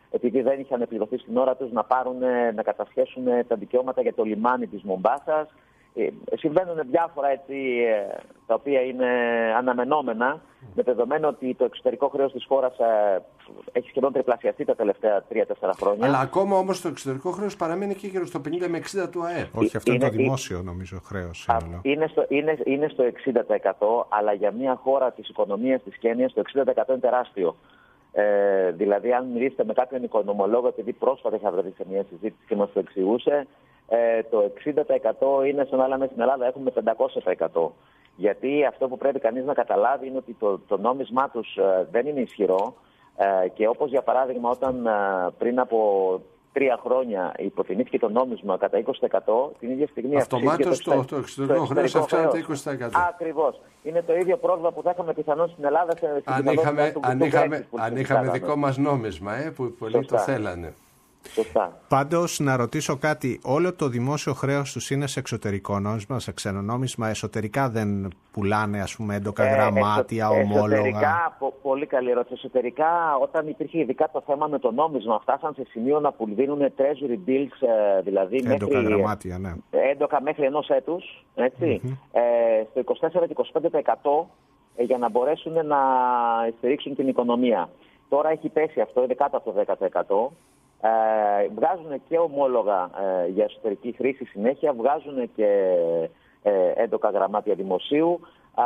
επειδή δεν είχαν επιδοθεί στην ώρα τους να πάρουν, να κατασχέσουν τα δικαιώματα για το λιμάνι της Μομπάσας. Ε, συμβαίνουν διάφορα έτσι, τα οποία είναι αναμενόμενα, με δεδομένο ότι το εξωτερικό χρέος της χώρας ε, έχει σχεδόν τριπλασιαστεί τα τελευταία τρία τέσσερα χρόνια. Αλλά ακόμα όμως το εξωτερικό χρέος παραμένει και γύρω στο πενήντα με εξήντα του ΑΕΠ. Όχι, αυτό είναι, είναι το δημόσιο είναι, νομίζω χρέος. Είναι στο, είναι, είναι στο εξήντα τοις εκατό, αλλά για μια χώρα της οικονομίας της Κένιας το εξήντα τοις εκατό είναι τεράστιο. Ε, δηλαδή, αν μιλήσετε με κάποιον οικονομολόγο, επειδή πρόσφατα είχα βρεθεί σε μια συζήτηση και μας το εξηγούσε, ε, το εξήντα τοις εκατό είναι σαν να λέμε στην Ελλάδα έχουμε πεντακόσια τοις εκατό. Γιατί αυτό που πρέπει κανείς να καταλάβει είναι ότι το, το νόμισμά τους ε, δεν είναι ισχυρό ε, και όπως για παράδειγμα όταν ε, πριν από τρία χρόνια υποτιμήθηκε το νόμισμα κατά είκοσι τοις εκατό, την ίδια στιγμή αυτομάτως το, το, το εξωτερικό χρέος αυξάνεται είκοσι τοις εκατό. Ακριβώς. Είναι το ίδιο πρόβλημα που θα είχαμε πιθανόν στην Ελλάδα σε, αν είχαμε, του, αν του είχαμε, αν είχαμε δικό μας νόμισμα, ε, που πολλοί Σωστά. το θέλανε. Σωστά. Πάντως, να ρωτήσω κάτι. Όλο το δημόσιο χρέος τους είναι σε εξωτερικό νόμισμα, σε ξένο νόμισμα. Εσωτερικά δεν πουλάνε, ας πούμε, έντοκα ε, γραμμάτια, εσω, ομόλογα. Εσωτερικά, πο, πολύ καλή ερώτηση. Εσωτερικά, όταν υπήρχε ειδικά το θέμα με το νόμισμα, φτάσαν σε σημείο να πουλδίνουν treasury bills, δηλαδή έντοκα μέχρι, γραμμάτια, ναι. έντοκα μέχρι ενός έτους, έτσι, mm-hmm. ε, στο είκοσι τέσσερα και είκοσι πέντε τοις εκατό ε, για να μπορέσουν να στηρίξουν την οικονομία. Τώρα έχει πέσει αυτό, είναι κάτω από το δέκα τοις εκατό. Ε, βγάζουν και ομόλογα ε, για εσωτερική χρήση συνέχεια, βγάζουν και ε, έντοκα γραμμάτια δημοσίου. Α,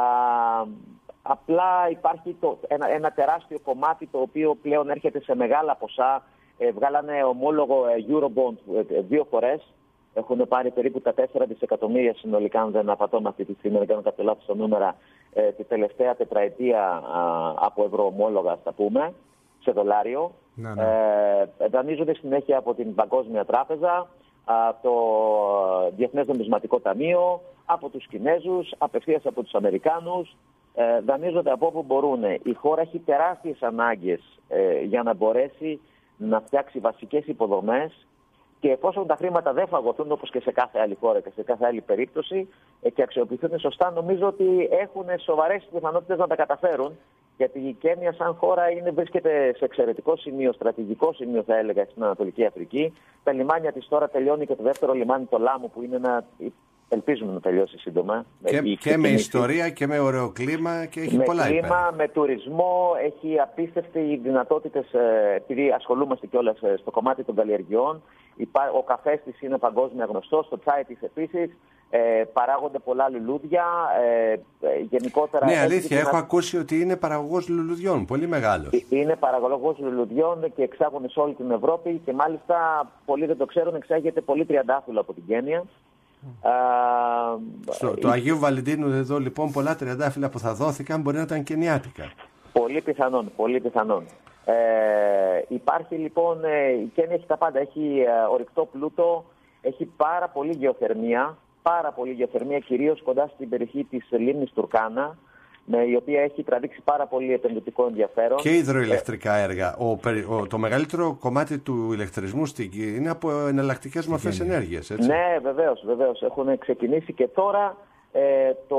απλά υπάρχει το, ένα, ένα τεράστιο κομμάτι το οποίο πλέον έρχεται σε μεγάλα ποσά. Ε, βγάλανε ομόλογο ε, Eurobond ε, δύο φορές. Έχουν πάρει περίπου τα τέσσερα δισεκατομμύρια συνολικά, αν δεν απατώ με αυτή τη στιγμή, δεν κάνω κάποιο λάθος στα νούμερα, ε, τη τελευταία τετραετία α, από ευρωομόλογα, θα πούμε, σε δολάριο. Ναι, ναι. Ε, δανείζονται συνέχεια από την Παγκόσμια Τράπεζα, από το Διεθνές Νομισματικό Ταμείο, από τους Κινέζους, απευθείας από τους Αμερικάνους. Ε, δανείζονται από όπου μπορούν. Η χώρα έχει τεράστιες ανάγκες ε, για να μπορέσει να φτιάξει βασικές υποδομές και εφόσον τα χρήματα δεν φαγωθούν όπως και σε κάθε άλλη χώρα και σε κάθε άλλη περίπτωση ε, και αξιοποιηθούν σωστά, νομίζω ότι έχουν σοβαρές πιθανότητες να τα καταφέρουν. Γιατί η Κένια σαν χώρα είναι, βρίσκεται σε εξαιρετικό σημείο, στρατηγικό σημείο θα έλεγα στην Ανατολική Αφρική. Τα λιμάνια της τώρα τελειώνει και το δεύτερο λιμάνι, το Λάμου, που είναι ένα, ελπίζουμε να τελειώσει σύντομα. Και, και με ιστορία και με ωραίο κλίμα και έχει με πολλά κλίμα, υπέρα. Με τουρισμό, έχει απίστευτες δυνατότητες, επειδή ασχολούμαστε κιόλας στο κομμάτι των καλλιεργειών. Ο καφές της είναι παγκόσμια γνωστός, το τσάι της επίσης. Ε, παράγονται πολλά λουλούδια. Ε, γενικότερα. Ναι, αλήθεια, έχω να... ακούσει ότι είναι παραγωγός λουλουδιών, πολύ μεγάλος. Είναι παραγωγός λουλουδιών και εξάγουν σε όλη την Ευρώπη και μάλιστα πολλοί δεν το ξέρουν, εξάγεται πολύ τριαντάφυλλο από την Κένια. Mm. Α, Στο, το Αγίου Βαλεντίνου εδώ λοιπόν πολλά τριαντάφυλλα που θα δόθηκαν μπορεί να ήταν κενιάτικα. Πολύ πιθανόν, πολύ πιθανόν. Ε, υπάρχει λοιπόν, η Κένια έχει τα πάντα, έχει ορυκτό πλούτο, έχει πάρα πολύ γεωθερμία. Πάρα πολύ γεωθερμία, κυρίως κοντά στην περιοχή της λίμνης Τουρκάνα, με η οποία έχει τραβήξει πάρα πολύ επενδυτικό ενδιαφέρον. Και υδροηλεκτρικά έργα. Ο, ο, το μεγαλύτερο κομμάτι του ηλεκτρισμού στην είναι από εναλλακτικές μορφές ενέργειας, έτσι. Ναι, βεβαίως, βεβαίως. Έχουν ξεκινήσει και τώρα ε, το,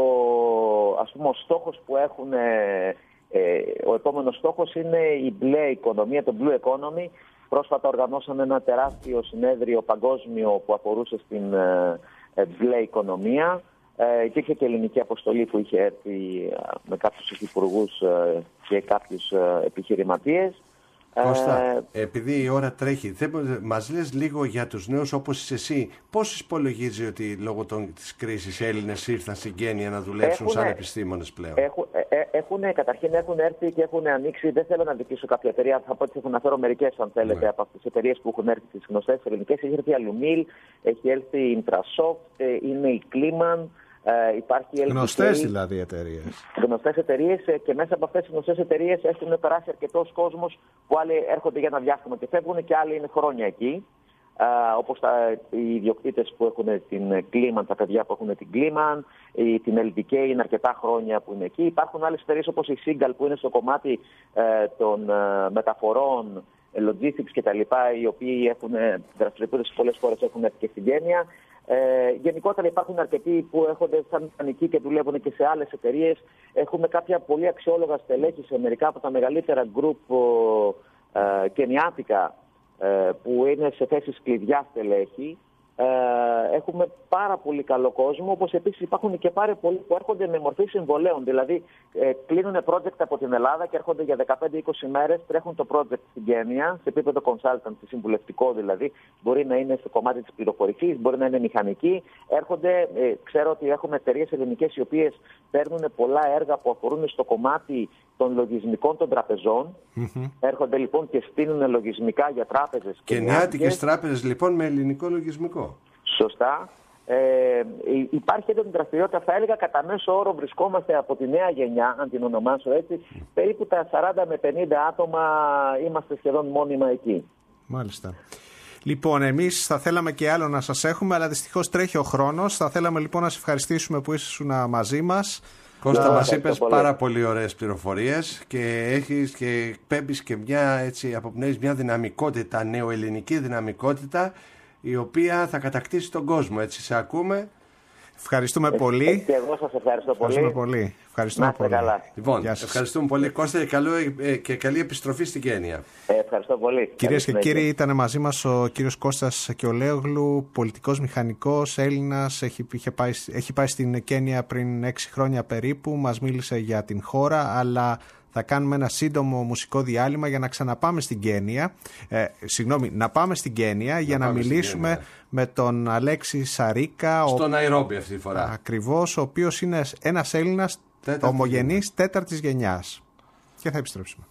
ας πούμε, ο στόχος που έχουν, ε, ε, ο επόμενος στόχος είναι η μπλε οικονομία, το blue economy. Πρόσφατα οργανώσαμε ένα τεράστιο συνέδριο παγκόσμιο που αφορούσε στην ε, μπλε οικονομία. Ε, υπήρχε και ελληνική αποστολή που είχε έρθει με κάποιους υπουργούς ε, και κάποιους ε, επιχειρηματίες. Κώστα, ε, επειδή η ώρα τρέχει, δεν, μας λες λίγο για τους νέους όπως είσαι εσύ. Πώς υπολογίζει ότι λόγω των, της κρίσης οι Έλληνες ήρθαν στην Κένια να δουλέψουν έχουνε, σαν επιστήμονες πλέον? Έχουν, ε, έχουνε, καταρχήν έχουν έρθει και έχουν ανοίξει, δεν θέλω να δικήσω κάποια εταιρεία, θα πω ότι έχουν αναφέρω μερικές αν θέλετε ναι. από αυτές τις εταιρείες που έχουν έρθει τις γνωστές ελληνικές. Έχει έρθει η Αλουμίλ, έχει έρθει η Intrasoft, είναι η Kliman. Uh, υπάρχει γνωστές δηλαδή εταιρείες. Γνωστές εταιρείες και μέσα από αυτές τις γνωστές εταιρείες έχουν περάσει αρκετός κόσμος που άλλοι έρχονται για ένα διάστημα και φεύγουν και άλλοι είναι χρόνια εκεί. Uh, όπως τα, οι ιδιοκτήτες που έχουν την Kliman, τα παιδιά που έχουν την Kliman, η, την ελ ντι κέι είναι αρκετά χρόνια που είναι εκεί. Υπάρχουν άλλες εταιρείες όπως η Seagull που είναι στο κομμάτι uh, των uh, μεταφορών, logistics κτλ. Οι οποίοι έχουν δραστηριοποιούνται σε πολλές χώρες, έχουν έρθει και στην Κένια. Ε, γενικότερα υπάρχουν αρκετοί που έρχονται σαν μηχανικοί και δουλεύουν και σε άλλες εταιρείες. Έχουμε κάποια πολύ αξιόλογα στελέχη σε μερικά από τα μεγαλύτερα γκρουπ ε, κενιάτικα που είναι σε θέσεις κλειδιά στελέχη. Έχουμε πάρα πολύ καλό κόσμο, όπως επίσης υπάρχουν και πάρα πολλοί που έρχονται με μορφή συμβολέων. Δηλαδή, κλείνουν project από την Ελλάδα και έρχονται για δεκαπέντε είκοσι μέρες, τρέχουν το project στην Κένια, σε επίπεδο consultant, συμβουλευτικό δηλαδή. Μπορεί να είναι στο κομμάτι της πληροφορικής, μπορεί να είναι μηχανική. Έρχονται, ξέρω ότι έχουμε εταιρείες ελληνικές οι οποίες παίρνουν πολλά έργα που αφορούν στο κομμάτι των λογισμικών των τραπεζών. Mm-hmm. Έρχονται λοιπόν και στείλουν λογισμικά για τράπεζες. Και νεάτικες τράπεζες λοιπόν με ελληνικό λογισμικό. Σωστά. Ε, υπάρχει έντονη δραστηριότητα, θα έλεγα κατά μέσο όρο βρισκόμαστε από τη νέα γενιά, αν την ονομάσω έτσι, mm. περίπου τα σαράντα με πενήντα άτομα είμαστε σχεδόν μόνιμα εκεί. Μάλιστα. Λοιπόν, εμείς θα θέλαμε και άλλο να σας έχουμε, αλλά δυστυχώς τρέχει ο χρόνος. Θα θέλαμε λοιπόν να σας ευχαριστήσουμε που ήσουν μαζί μας. Κώστα, μας είπες πάρα πολύ ωραίες πληροφορίες και έχεις και πέμπεις και μια, έτσι, αποπνέεις μια δυναμικότητα, νεοελληνική δυναμικότητα, η οποία θα κατακτήσει τον κόσμο. Έτσι, σε ακούμε. Ευχαριστούμε πολύ. Και εγώ σας ευχαριστώ πολύ. Ευχαριστούμε πολύ. Ευχαριστούμε πολύ. Καλά. Λοιπόν, ευχαριστούμε πολύ, Κώστα, και, καλό, και καλή επιστροφή στην Κένια. Ε, ευχαριστώ πολύ. Κυρίες και κύριοι, ήταν μαζί μας ο κύριος Κώστας Κιολέογλου, πολιτικός μηχανικός, Έλληνας. Έχει, πάει, έχει πάει στην Κένια πριν έξι χρόνια περίπου. Μας μίλησε για την χώρα, αλλά θα κάνουμε ένα σύντομο μουσικό διάλειμμα για να ξαναπάμε στην Κένια. Ε, συγγνώμη, να πάμε στην Κένια για να, να μιλήσουμε Κένια. με τον Αλέξη Σαρίκα. Στο Ναϊρόμπι αυτή τη φορά. Ακριβώς, ο οποίος είναι ένας Έλληνας ομογενής τέταρτης γενιάς. Και θα επιστρέψουμε.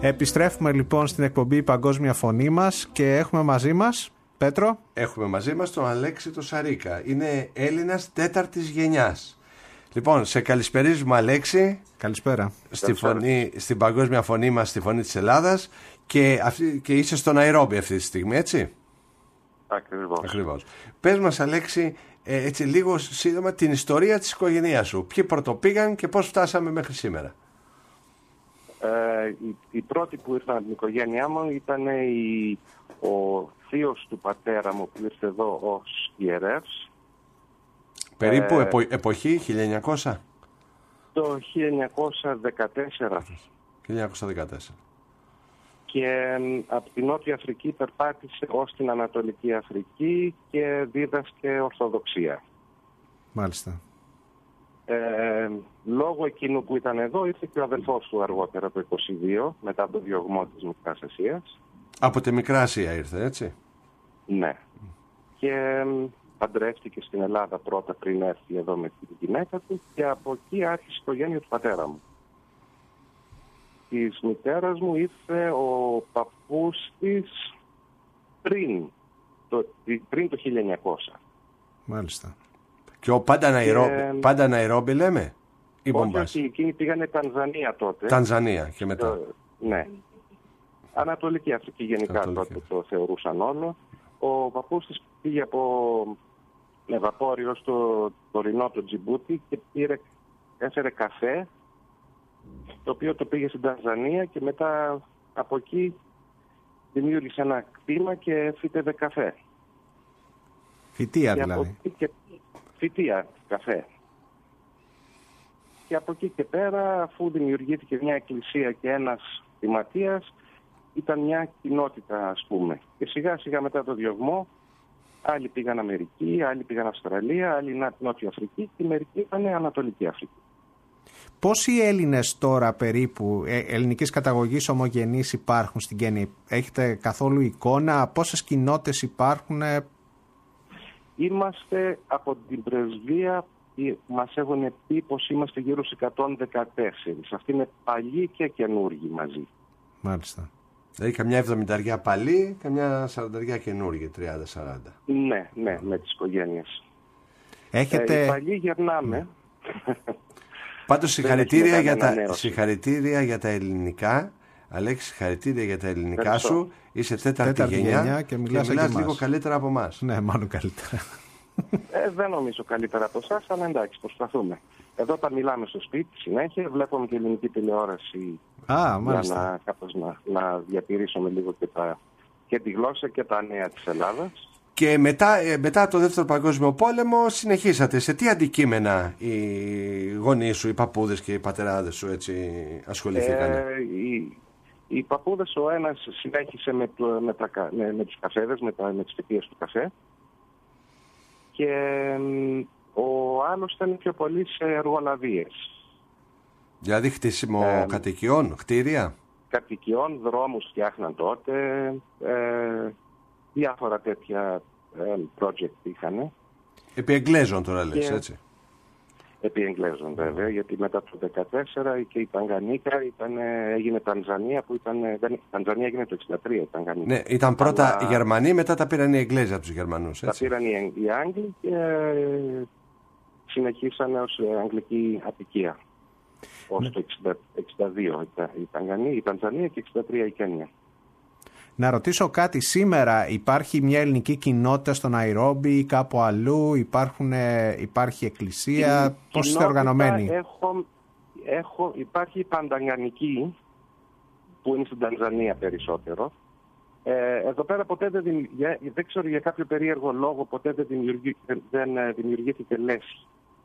Επιστρέφουμε λοιπόν στην εκπομπή «Η Παγκόσμια Φωνή μας» και έχουμε μαζί μας, Πέτρο. Έχουμε μαζί μας τον Αλέξη το Σαρίκα. Είναι Έλληνας τέταρτης γενιάς. Λοιπόν, σε καλησπερίζουμε, Αλέξη. Καλησπέρα. Στη φωνή, στην Παγκόσμια Φωνή μας, στη Φωνή της Ελλάδας. Και, αυτή, και είσαι στο Ναϊρόμπι αυτή τη στιγμή, έτσι. Ακριβώς. Ακριβώς. Πες μας, Αλέξη, ε, έτσι λίγο σύντομα την ιστορία της οικογένειάς σου. Ποιοι πρωτοπήγαν και πώς φτάσαμε μέχρι σήμερα. Ε, η, η πρώτη που ήρθαν από την οικογένειά μου ήταν η, ο θείος του πατέρα μου που ήρθε εδώ ως ιερεύς. Περίπου ε, επο, εποχή χίλια εννιακόσια. Το χίλια εννιακόσια δεκατέσσερα. χίλια εννιακόσια δεκατέσσερα. Και από την Νότια Αφρική περπάτησε ως την Ανατολική Αφρική και δίδασκε Ορθοδοξία. Μάλιστα. Ε, λόγω εκείνου που ήταν εδώ ήρθε και ο αδελφός του αργότερα το είκοσι δύο, μετά τον διωγμό της Μικράς Ασίας. Από τη Μικρά Ασία ήρθε, έτσι. Ναι. Και παντρεύτηκε στην Ελλάδα πρώτα πριν έρθει εδώ με την γυναίκα του και από εκεί άρχισε η οικογένεια του πατέρα μου. Της μητέρας μου ήρθε ο παππούς της πριν το, πριν το χίλια εννιακόσια. Μάλιστα. Και ο πάντα Ναϊρόμπι, και... πάντα Ναϊρόμπι λέμε, ή Μπομπάς? Όχι, εκείνοι πήγανε Τανζανία τότε. Τανζανία και μετά. Το, ναι. Ανατολική Αφρική γενικά Ανατολική. Τότε το θεωρούσαν όλο. Ο παππούς της πήγε από με βαπόριο στο τωρινό το Τζιμπούτι και πήρε, έφερε καφέ, το οποίο το πήγε στην Τανζανία και μετά από εκεί δημιούργησε ένα κτήμα και φύτευε καφέ. Φυτεία δηλαδή. Και, φυτεία καφέ. Και από εκεί και πέρα, αφού δημιουργήθηκε μια εκκλησία και ένας θυματίας, ήταν μια κοινότητα, ας πούμε. Και σιγά σιγά μετά το διωγμό, άλλοι πήγαν Αμερική, άλλοι πήγαν Αυστραλία, άλλοι Νότια Αφρική και μερικοί ήταν Ανατολική Αφρική. Πόσοι Έλληνες τώρα περίπου ε, ελληνικής καταγωγής ομογενείς υπάρχουν στην Κένια? Έχετε καθόλου εικόνα πόσες κοινότητες υπάρχουν? Είμαστε από την πρεσβεία, μας έχουν πει πως είμαστε γύρω στους εκατόν δεκατέσσερα. Αυτή είναι παλιοί και καινούργοι μαζί. Μάλιστα. Δηλαδή καμιά εβδομηνταριά παλιοί, καμιά σαρανταριά καινούργοι, τριάντα σαράντα. Ναι, ναι, με τις οικογένειες. Έχετε... Ε, οι παλιοί γερνάμε. Πάντως συγχαρητήρια για, τα, συγχαρητήρια για τα ελληνικά. Αλέξη, συγχαρητήρια για τα ελληνικά Ευχαριστώ. Σου. Είσαι τέταρτη, τέταρτη γενιά, γενιά και μιλάς, και μιλάς λίγο καλύτερα από εμάς. Ναι, μάλλον καλύτερα. Ε, δεν νομίζω καλύτερα από εσάς, αλλά εντάξει, προσπαθούμε. Εδώ τα μιλάμε στο σπίτι συνέχεια, βλέπουμε και ελληνική τηλεόραση. Α, για να, κάπως, να, να διατηρήσουμε λίγο και, τα, και τη γλώσσα και τα νέα της Ελλάδας. Και μετά, μετά το Δεύτερο Παγκόσμιο Πόλεμο συνεχίσατε. Σε τι αντικείμενα οι γονείς σου, οι παππούδες και οι πατεράδες σου έτσι ασχοληθήκαν? Ε, οι, οι παππούδες, ο ένας συνέχισε με, το, με, τα, με, με τους καφέδες, με, τα, με τις φυτείες του καφέ. Και ο άλλος ήταν πιο πολύ σε εργολαβίες. Δηλαδή χτίσιμο ε, κατοικιών, κτίρια. Κατοικιών, δρόμους φτιάχναν τότε, ε, διάφορα τέτοια ε, project είχαν. Επί Εγγλέζων τώρα λες, και... έτσι. Επί Εγγλέζων βέβαια, γιατί μετά το δύο χιλιάδες δεκατέσσερα και η Τανγανίκα ήταν, έγινε Τανζανία, που ήταν, Τανζανία έγινε το εξήντα τρία η Τανγανίκα. Ναι, ήταν πρώτα αλλά... οι Γερμανοί, μετά τα πήραν οι Εγγλέζοι από τους Γερμανούς, έτσι. Τα πήραν οι, οι Άγγλοι και συνεχίσανε ως αγγλική απικία. Ως ναι. το εξήντα δύο η, Τανγανία, η Τανζανία και εξήντα τρία η Κένια. Να ρωτήσω κάτι, σήμερα υπάρχει μια ελληνική κοινότητα στο Ναϊρόμπι ή κάπου αλλού, υπάρχουν, υπάρχει εκκλησία, η πώς είστε οργανωμένοι? Έχω, έχω, υπάρχει η Πανταγανική που είναι στην Τανζανία περισσότερο. Ε, εδώ πέρα ποτέ δεν, δημιουργεί, δεν ξέρω για κάποιο περίεργο λόγο, ποτέ δεν, δημιουργεί, δεν δημιουργήθηκε λέσχη.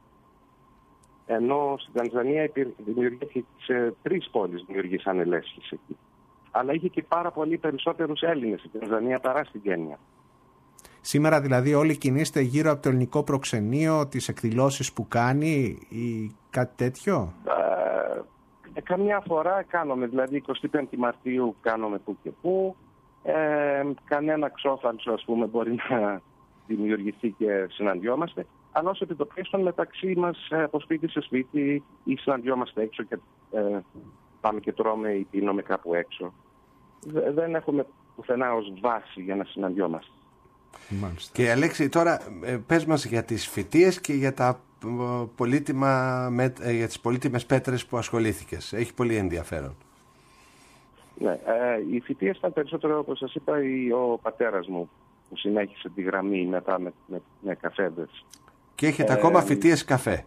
Ενώ στην Τανζανία δημιουργήθηκε σε τρεις πόλεις δημιουργήσανε λέσχης εκεί. Αλλά είχε και πάρα πολύ περισσότερους Έλληνες στην Τανζανία παρά στην Κένια. Σήμερα δηλαδή όλοι κινείστε γύρω από το ελληνικό προξενείο, τις εκδηλώσεις που κάνει ή κάτι τέτοιο? Ε, ε, καμιά φορά κάνουμε, δηλαδή εικοστή πέμπτη Μαρτίου κάνουμε που και που. Ε, κανένα ξόφαλσο ας πούμε μπορεί να δημιουργηθεί και συναντιόμαστε. Αλλά όσο επιτοπλίστων μεταξύ μας από σπίτι σε σπίτι ή συναντιόμαστε έξω και ε, πάμε και τρώμε ή πίνουμε κάπου έξω. Δεν έχουμε πουθενά ως βάση για να συναντιόμαστε. Μάλιστα. Και Αλέξη, τώρα πες μας για τις φοιτίες και για, τα πολύτιμα, για τις πολύτιμες πέτρες που ασχολήθηκες. Έχει πολύ ενδιαφέρον. Ναι, ε, οι φοιτίες ήταν περισσότερο, όπως σας είπα, ο πατέρας μου που συνέχισε τη γραμμή μετά με, με, με καφέδες. Και έχετε ε, ακόμα φοιτίες καφέ?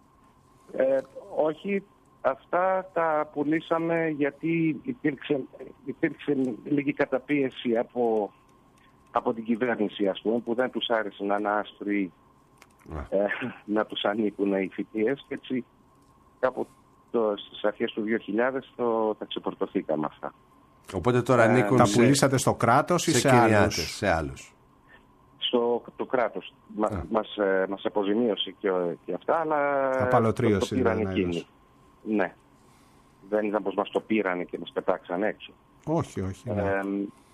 Ε, όχι, αυτά τα πουλήσαμε γιατί υπήρξε, υπήρξε λίγη καταπίεση από, από την κυβέρνηση, ας πούμε, που δεν τους άρεσε να είναι άστροι, ε, να τους ανήκουν οι φοιτίες, και έτσι κάπου το, στις αρχές του δύο χιλιάδες το, τα ξεφορτωθήκαμε αυτά. Οπότε τώρα ανήκουν τα σε, πουλήσατε στο κράτος ή σε, σε άλλους? σε άλλους. Στο το κράτος. Μα, μας, ε, μας αποζημίωσε και, και αυτά, αλλά απαλωτρίωση, το, το πήραν δηλαδή, εκείνοι. Ναι. Δεν ήταν πως μας το πήρανε και μας πετάξαν έξω. Όχι, όχι. Ναι. Ε,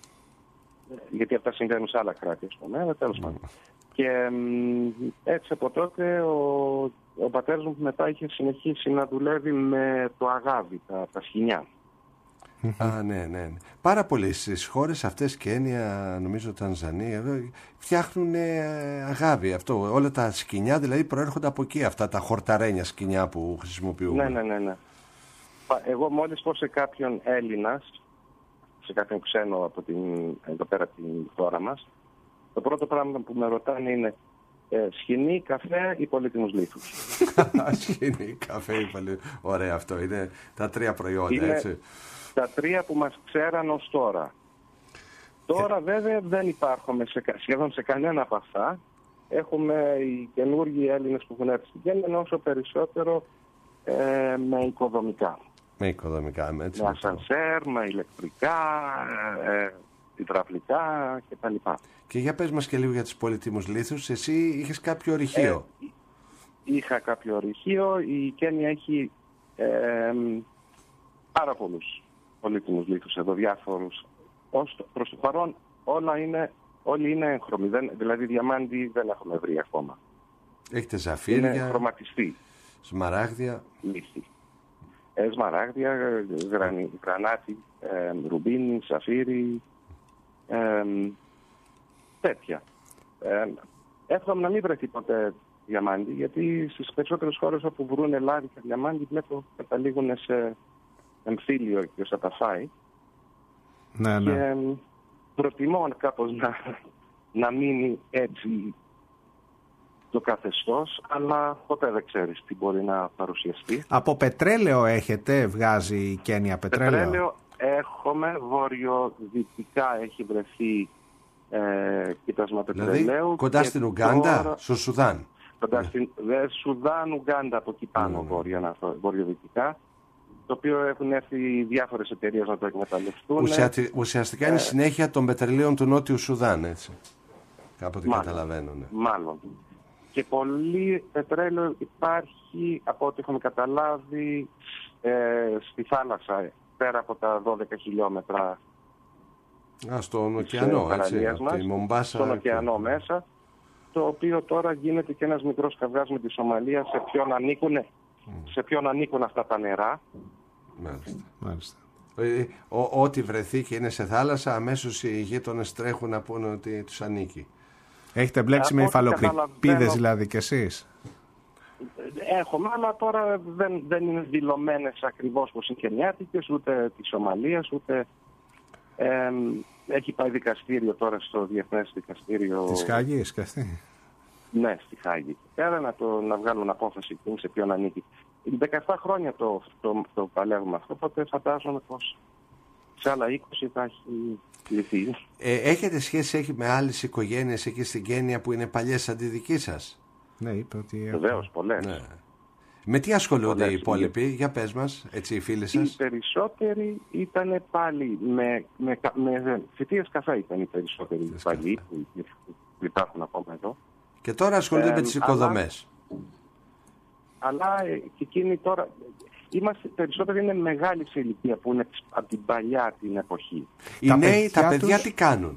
γιατί αυτά συμβαίνουν σε άλλα κράτη, ας πούμε, αλλά τέλος πάντων. Και ε, έτσι από τότε ο, ο πατέρας μου μετά είχε συνεχίσει να δουλεύει με το αγάβι, τα, τα σκοινιά. Α, ναι, ναι. Πάρα πολλοί στις χώρες αυτές, Κένια, νομίζω Τανζανία, φτιάχνουν αγάβι. Αυτό, όλα τα σκοινιά δηλαδή προέρχονται από εκεί, αυτά τα χορταρένια σκοινιά που χρησιμοποιούμε. Ναι, ναι, ναι, ναι. Εγώ μόλις πω σε κάποιον Έλληνας, σε κάποιον ξένο από την, εδώ πέρα από την χώρα μας, το πρώτο πράγμα που με ρωτάνε είναι ε, σκοινί, καφέ ή πολύτιμους λίθους. Σκοινί, καφέ ή πολύτιμους. Ωραία, αυτό είναι τα τρία προϊόντα, είναι έτσι. Τα τρία που μας ξέραν ως τώρα. Τώρα βέβαια δεν υπάρχουμε σε, σχεδόν σε κανένα από αυτά. Έχουμε οι καινούργιοι Έλληνες που έχουν έρθει στην Κένια, όσο περισσότερο ε, με οικοδομικά. Με οικοδομικά, με έτσι. Με ασανσέρ, με ηλεκτρικά, ε, υδραυλικά κτλ. Και για πες μας και λίγο για τους πολύτιμους λίθους. Εσύ είχες κάποιο ορυχείο. Ε, είχα κάποιο ορυχείο. Η Κένια έχει ε, πάρα πολλούς πολύτιμους λίθους εδώ, διάφορους. Ως το, προς το παρόν όλα είναι, όλοι είναι έγχρωμοι. Δεν, δηλαδή διαμάντι δεν έχουμε βρει ακόμα. Έχετε ζαφύρια, είναι χρωματιστή. Σμαράγδια. Λίθη. Ε, σμαράγδια, γρανι, γρανάτι, ε, ρουμπίνι, σαφύρι, ε, τέτοια. Ε, εύχομαι να μην βρεθεί ποτέ διαμάντι, γιατί στις περισσότερες χώρες όπου βρουν λάδι και διαμάντι βλέπω καταλήγουν σε εμφύλιο και όσα τα φάει. Ναι, ναι. Και προτιμώ κάπως να, να μείνει έτσι το καθεστώς, αλλά ποτέ δεν ξέρεις τι μπορεί να παρουσιαστεί. Από πετρέλαιο έχετε, βγάζει η Κένια πετρέλαιο? Πετρέλαιο έχουμε, βόρειο-δυτικά έχει βρεθεί ε, κοίτασμα πετρελαίου. Δηλαδή κοντά στην Ουγκάντα, τώρα, στο Σουδάν. Κοντά στην δε, Σουδάν, Ουγκάντα από εκεί πάνω, mm. βόρεια, βορειοδυτικά. Το οποίο έχουν έρθει διάφορες εταιρείες να το εκμεταλλευτούν. Ουσιατι, ουσιαστικά είναι ε, συνέχεια των πετρελαίων του Νότιου Σουδάν, έτσι. Κάποτε καταλαβαίνω. Ναι. Μάλλον. Και πολύ πετρέλαιο υπάρχει, από ό,τι έχουμε καταλάβει, ε, στη θάλασσα, πέρα από τα δώδεκα χιλιόμετρα. Α, στον ωκεανό, έτσι. Μας, τη Μομπάσα, στον ωκεανό και... μέσα, το οποίο τώρα γίνεται και ένας μικρός καυγάς με τη Σομαλία σε ποιον ανήκουν, mm. σε ποιον ανήκουν αυτά τα νερά. Μάλιστα. Μάλιστα. Ε, ό,τι βρεθεί και είναι σε θάλασσα, αμέσως οι γείτονες τρέχουν να πούνε ότι τους ανήκει. Έχετε μπλέξει με υφαλοκρηπίδες δηλαδή κι εσείς? Έχουμε, αλλά τώρα δεν, δεν είναι δηλωμένες ακριβώς πως είναι κενιάτικες, ούτε της Σομαλίας, ούτε... Ε, έχει πάει δικαστήριο τώρα στο Διεθνές Δικαστήριο... Της Χάγης και αυτή? Ναι, στη Χάγη. Πέρα να, το, να βγάλουν απόφαση σε ποιον ανήκει. δεκαεπτά χρόνια το, το, το παλεύουμε αυτό, οπότε φαντάζομαι πως σε άλλα είκοσι θα έχει λυθεί. Ε, έχετε σχέση έχει με άλλες οικογένειες εκεί στην Κένια που είναι παλιές αντιδικοί σας? Ναι, είπε ότι... Βεβαίως, πολλές. Ναι. Με τι ασχολούνται πολλές οι υπόλοιποι, για πες μας, έτσι οι φίλοι σας? Οι περισσότεροι ήταν πάλι με, με, με, με φοιτίες καφέ ήταν οι περισσότεροι παλιοί που, που υπάρχουν ακόμα εδώ. Και τώρα ασχολούνται ε, με τις οικοδομές. Αλλά, αλλά και εκείνοι τώρα... Είμαστε περισσότεροι είναι μεγάλη σε ηλικία που είναι από την παλιά την εποχή. Οι τα νέοι, παιδιά τα παιδιά τους... τι κάνουν?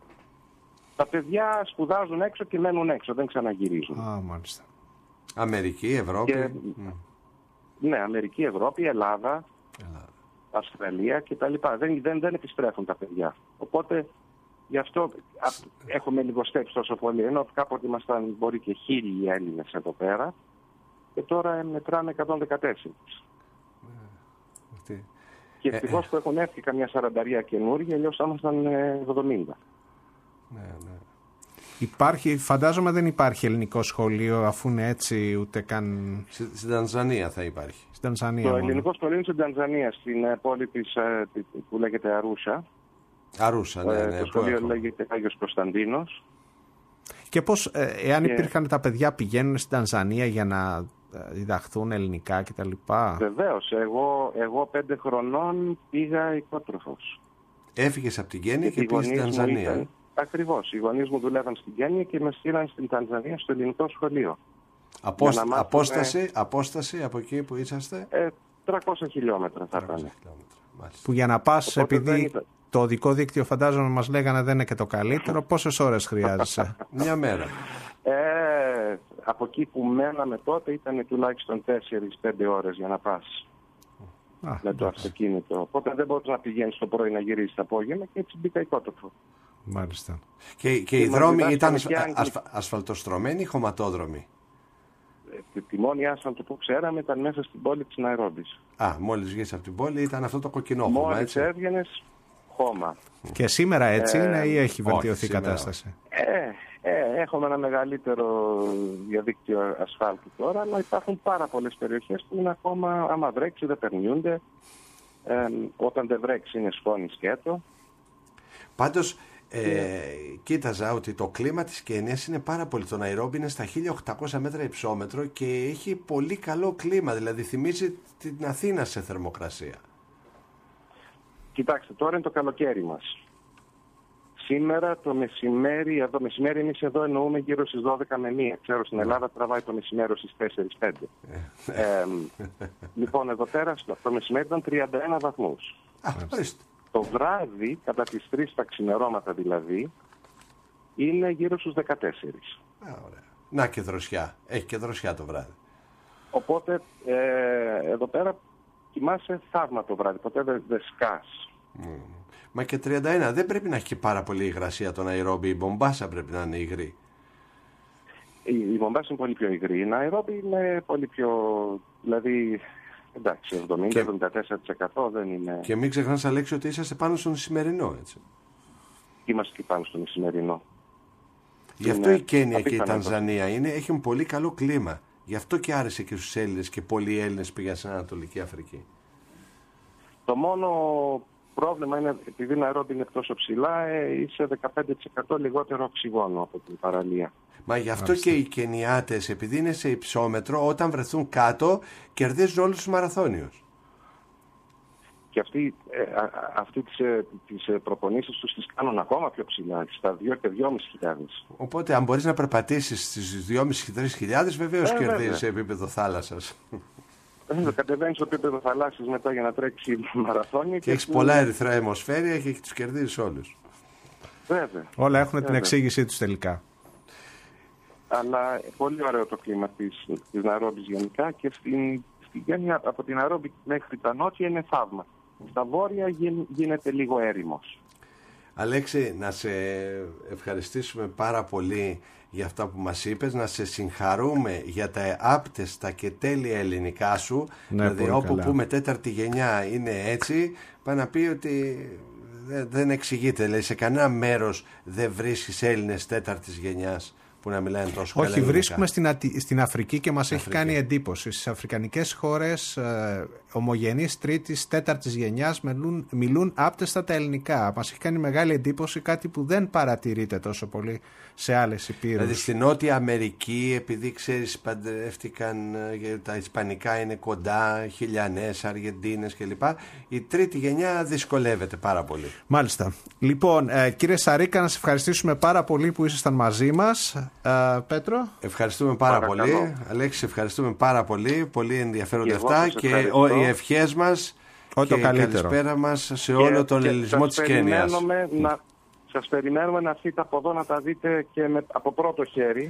Τα παιδιά σπουδάζουν έξω και μένουν έξω, δεν ξαναγυρίζουν. Α, μάλιστα. Αμερική, Ευρώπη. Και... Mm. Ναι, Αμερική, Ευρώπη, Ελλάδα. Ελλάδα. Αυστραλία κτλ. Δεν, δεν, δεν επιστρέφουν τα παιδιά. Οπότε γι' αυτό α, έχουμε λιγοστέψει τόσο πολύ. Ενώ κάποτε ήμασταν μπορεί και χίλιοι Έλληνες εδώ πέρα και τώρα μετράμε εκατόν δεκατέσσερα. Τι. Και ευτυχώς ε, που έχουν έρθει καμιά σαρανταρία καινούργια, αλλιώς ήμασταν εβδομήντα. Ναι, ναι. Υπάρχει, φαντάζομαι δεν υπάρχει ελληνικό σχολείο, αφού είναι έτσι ούτε καν... Στην Τανζανία θα υπάρχει. Στην Τανζανία Το μόνο. ελληνικό σχολείο είναι στην Τανζανία, στην πόλη της, που λέγεται Αρούσα. Αρούσα, ναι, ναι. Το σχολείο έχω. λέγεται Άγιος Κωνσταντίνος. Και πώς, ε, εάν και... υπήρχαν τα παιδιά πηγαίνουν στην Τανζανία για να διδαχθούν ελληνικά κτλ. Βεβαίως, εγώ, εγώ πέντε χρονών πήγα οικότροφος. Έφυγες από την Κένια και, και πήγες στην Τανζανία. Ακριβώς. Οι γονείς μου δουλεύαν στην Κένια και με στείλαν στην Τανζανία στο ελληνικό σχολείο. Απόστα... μάθουμε... Απόσταση, απόσταση από εκεί που είσαστε. Ε, τριακόσια χιλιόμετρα θα ήταν. Που για να πας, Οπότε επειδή ήταν... το οδικό δίκτυο φαντάζομαι μας λέγανε δεν είναι και το καλύτερο, πόσες ώρες χρειάζεσαι? Μια μέρα. Ε, από εκεί που μέναμε τότε ήταν τουλάχιστον τέσσερις πέντε ώρες για να πας. Α, με το αυτοκίνητο. Οπότε δεν μπορείς να πηγαίνεις το πρωί να γυρίσεις το απόγευμα και έτσι μπήκα οικότροφο. Μάλιστα. Και, και, και οι δρόμοι ήταν ασφα... ασφαλτοστρωμένοι ή χωματόδρομοι? Ε, τη μόνη άσφαλτο που ξέραμε ήταν μέσα στην πόλη της Ναϊρόμπης. Α, μόλις βγες από την πόλη ήταν αυτό το κοκκινόχωμα, μόλις έτσι. Μόλις έβγαινες, χώμα. Και σήμερα έτσι ε, είναι ή έχει βελτιωθεί η κατάσταση? Ε, ε, έχουμε ένα μεγαλύτερο διαδίκτυο ασφάλτου τώρα, αλλά υπάρχουν πάρα πολλές περιοχές που είναι ακόμα, άμα βρέξει δεν περνιούνται. Ε, όταν δεν βρέξει είναι σκόνη σκέτο. Πάντως, ε, κοίταζα ότι το κλίμα της Κένιας είναι πάρα πολύ. Το Ναϊρόμπι είναι στα χίλια οκτακόσια μέτρα υψόμετρο και έχει πολύ καλό κλίμα. Δηλαδή θυμίζει την Αθήνα σε θερμοκρασία. Κοιτάξτε, τώρα είναι το καλοκαίρι μας. Σήμερα το μεσημέρι, εδώ μεσημέρι εμείς εδώ εννοούμε γύρω στις δώδεκα με μία. Ξέρω στην Ελλάδα τραβάει το μεσημέρι στις τέσσερις πέντε. ε, λοιπόν, εδώ πέρα το μεσημέρι ήταν τριάντα ένα βαθμούς. Α, το βράδυ, κατά τις τρεις τα ξημερώματα δηλαδή, είναι γύρω στους δεκατέσσερα. Α, ωραία. Να και δροσιά. Έχει και δροσιά το βράδυ. Οπότε ε, εδώ πέρα κοιμάσαι θαύμα το βράδυ. Ποτέ δεν δε σκάς. Mm. Μα και τριάντα ένα δεν πρέπει να έχει και πάρα πολύ υγρασία το Ναϊρόμπι. Η Μπομπάσα πρέπει να είναι υγρή. Η, η Μπομπάσα είναι πολύ πιο υγρή. Η Ναϊρόμπι είναι πολύ πιο. Δηλαδή. Εντάξει, εβδομήντα με εβδομήντα τέσσερα τοις εκατό δεν είναι. Και μην ξεχνάς, Αλέξη, ότι είσαστε πάνω στον Ισημερινό, έτσι. Είμαστε και πάνω στον Ισημερινό. Γι' αυτό είναι η Κένια και η Τανζανία είναι, έχουν πολύ καλό κλίμα. Γι' αυτό και άρεσε και στους Έλληνες και πολλοί Έλληνες πήγαν στην Ανατολική Αφρική. Το μόνο πρόβλημα είναι, επειδή η Ναϊρόμπι είναι τόσο ψηλά, ε, είσαι δεκαπέντε τοις εκατό λιγότερο οξυγόνο από την παραλία. Μα γι' αυτό Άστε. Και οι Κενιάτες, επειδή είναι σε υψόμετρο, όταν βρεθούν κάτω, κερδίζουν όλους τους μαραθώνιους. Και αυτοί, ε, αυτοί τις, ε, τις προπονήσεις τους τις κάνουν ακόμα πιο ψηλά, στα δύο και δυόμισι χιλιάδες. Οπότε, αν μπορείς να περπατήσεις στις δυόμισι με τρεις χιλιάδες, βεβαίως ε, κερδίζεις σε επίπεδο θάλασσας. Ε, κατεβαίνεις στο επίπεδο θαλάσσης μετά για να τρέξει μαραθώνιο. Και, και έχεις που... πολλά ερυθρά αιμοσφαίρια και τους κερδίζεις όλους. Βέβαια. Όλα έχουν Βέβαια. την εξήγησή τους τελικά. Αλλά πολύ ωραίο το κλίμα της, της Ναϊρόμπης γενικά και στην, στην Κένια από την Ναϊρόμπη μέχρι τα νότια είναι θαύμα. Στα βόρεια γι, γίνεται λίγο έρημος. Αλέξη, να σε ευχαριστήσουμε πάρα πολύ για αυτά που μας είπες, να σε συγχαρούμε για τα άπτεστα και τέλεια ελληνικά σου. Ναι, δηλαδή όπου καλά. πούμε τέταρτη γενιά είναι έτσι, πάει να πει ότι δεν εξηγείται. Δηλαδή σε κανένα μέρος δεν βρίσκεις Έλληνες τέταρτης γενιάς που να μιλάνε τόσο καλά. Όχι, βρίσκουμε στην, Ατι... στην Αφρική και μας έχει Αφρική. κάνει εντύπωση. Στις αφρικανικές χώρες ε, ομογενείς τρίτης, τέταρτης γενιάς μιλούν, μιλούν άπτεστα τα ελληνικά. Μας έχει κάνει μεγάλη εντύπωση, κάτι που δεν παρατηρείται τόσο πολύ σε άλλες υπήρους. Δηλαδή στην Νότια Αμερική, επειδή ξέρεις παντρεύτηκαν, τα ισπανικά είναι κοντά, Χιλιανές, Αργεντίνες κλπ. Η τρίτη γενιά δυσκολεύεται πάρα πολύ. Μάλιστα. Λοιπόν, ε, κύριε Σαρίκα, να σας ευχαριστήσουμε πάρα πολύ που ήσασταν μαζί μας. Ε, Πέτρο. Ευχαριστούμε πάρα Παρακαλώ. πολύ. Αλέξη, ευχαριστούμε πάρα πολύ. Πολύ ενδιαφέροντα Και αυτά και ο, οι ευχές μας Ό, και το η καλύτερο. καλησπέρα μας σε όλο τον ελληνισμό της Κένιας. Να, σας περιμένουμε να έρθείτε από εδώ να τα δείτε και με, από πρώτο χέρι.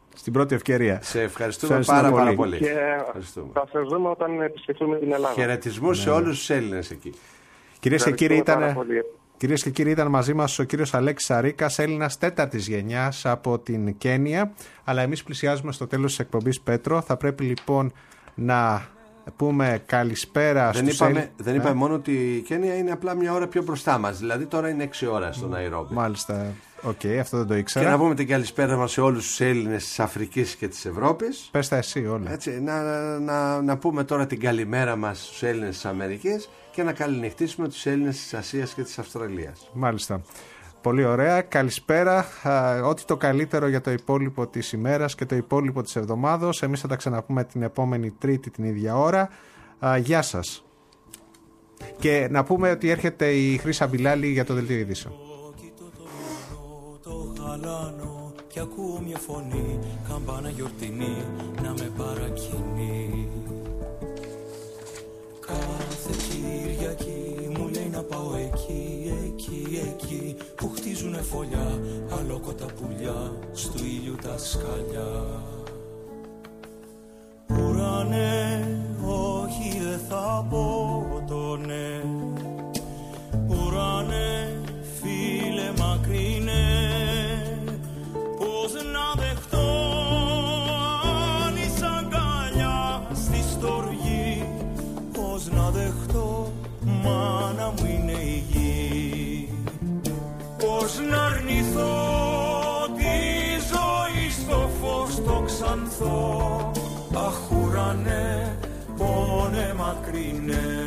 Στην πρώτη ευκαιρία. Σε ευχαριστούμε, ευχαριστούμε πάρα, πάρα πολύ. Και θα σας δούμε όταν επισκεφθούμε την Ελλάδα. Χαιρετισμούς ναι. σε όλους τους Έλληνες εκεί. Κυρίες και κύριοι, ήταν... Κυρίες και κύριοι, ήταν μαζί μας ο κύριος Αλέξης Αρίκας, Έλληνας τέταρτης γενιάς από την Κένια. Αλλά εμείς πλησιάζουμε στο τέλος της εκπομπής, Πέτρο. Θα πρέπει λοιπόν να πούμε καλησπέρα δεν στους είπαμε, Έλληνες. Δεν είπαμε μόνο ότι η Κένια είναι απλά μια ώρα πιο μπροστά μας. Δηλαδή τώρα είναι έξι ώρα στο Ναϊρόμπι. Μάλιστα. Οκ, okay, αυτό δεν το ήξερα. Και να πούμε την καλησπέρα μας σε όλους τους Έλληνες της Αφρικής και της Ευρώπης. Πες τα εσύ όλα. Έτσι, να, να, να πούμε τώρα την καλημέρα μας στους Έλληνες της Αμερικής και να καληνυχτήσουμε τους Έλληνες της Ασίας και της Αυστραλίας. Μάλιστα. Πολύ ωραία. Καλησπέρα. Α, ό,τι το καλύτερο για το υπόλοιπο της ημέρας και το υπόλοιπο της εβδομάδος. Εμείς θα τα ξαναπούμε την επόμενη Τρίτη την ίδια ώρα. Α, γεια σας. Και να πούμε ότι έρχεται η Χρύσα Μπιλάλη για το Δελτίο Ειδήσεων. Και ακούω μια φωνή, καμπάνα γιορτινή, να με παρακινεί. Κάθε Κυριακή μου λέει να πάω εκεί, εκεί, εκεί, που χτίζουνε φωλιά, αλόκοτα πουλιά, στου ήλιου τα σκαλιά. Ουρανέ, όχι δεν θα πω το ναι. Ουρανέ, φίλε μακρινέ, πώς να δεχτώ αν είσαι αγκαλιά στη στοργή, πώς να δεχτώ μάνα μου είναι η γη, πώς να αρνηθώ τη ζωή στο φως το ξανθώ, αχ ουρανέ πόνε μακρινέ.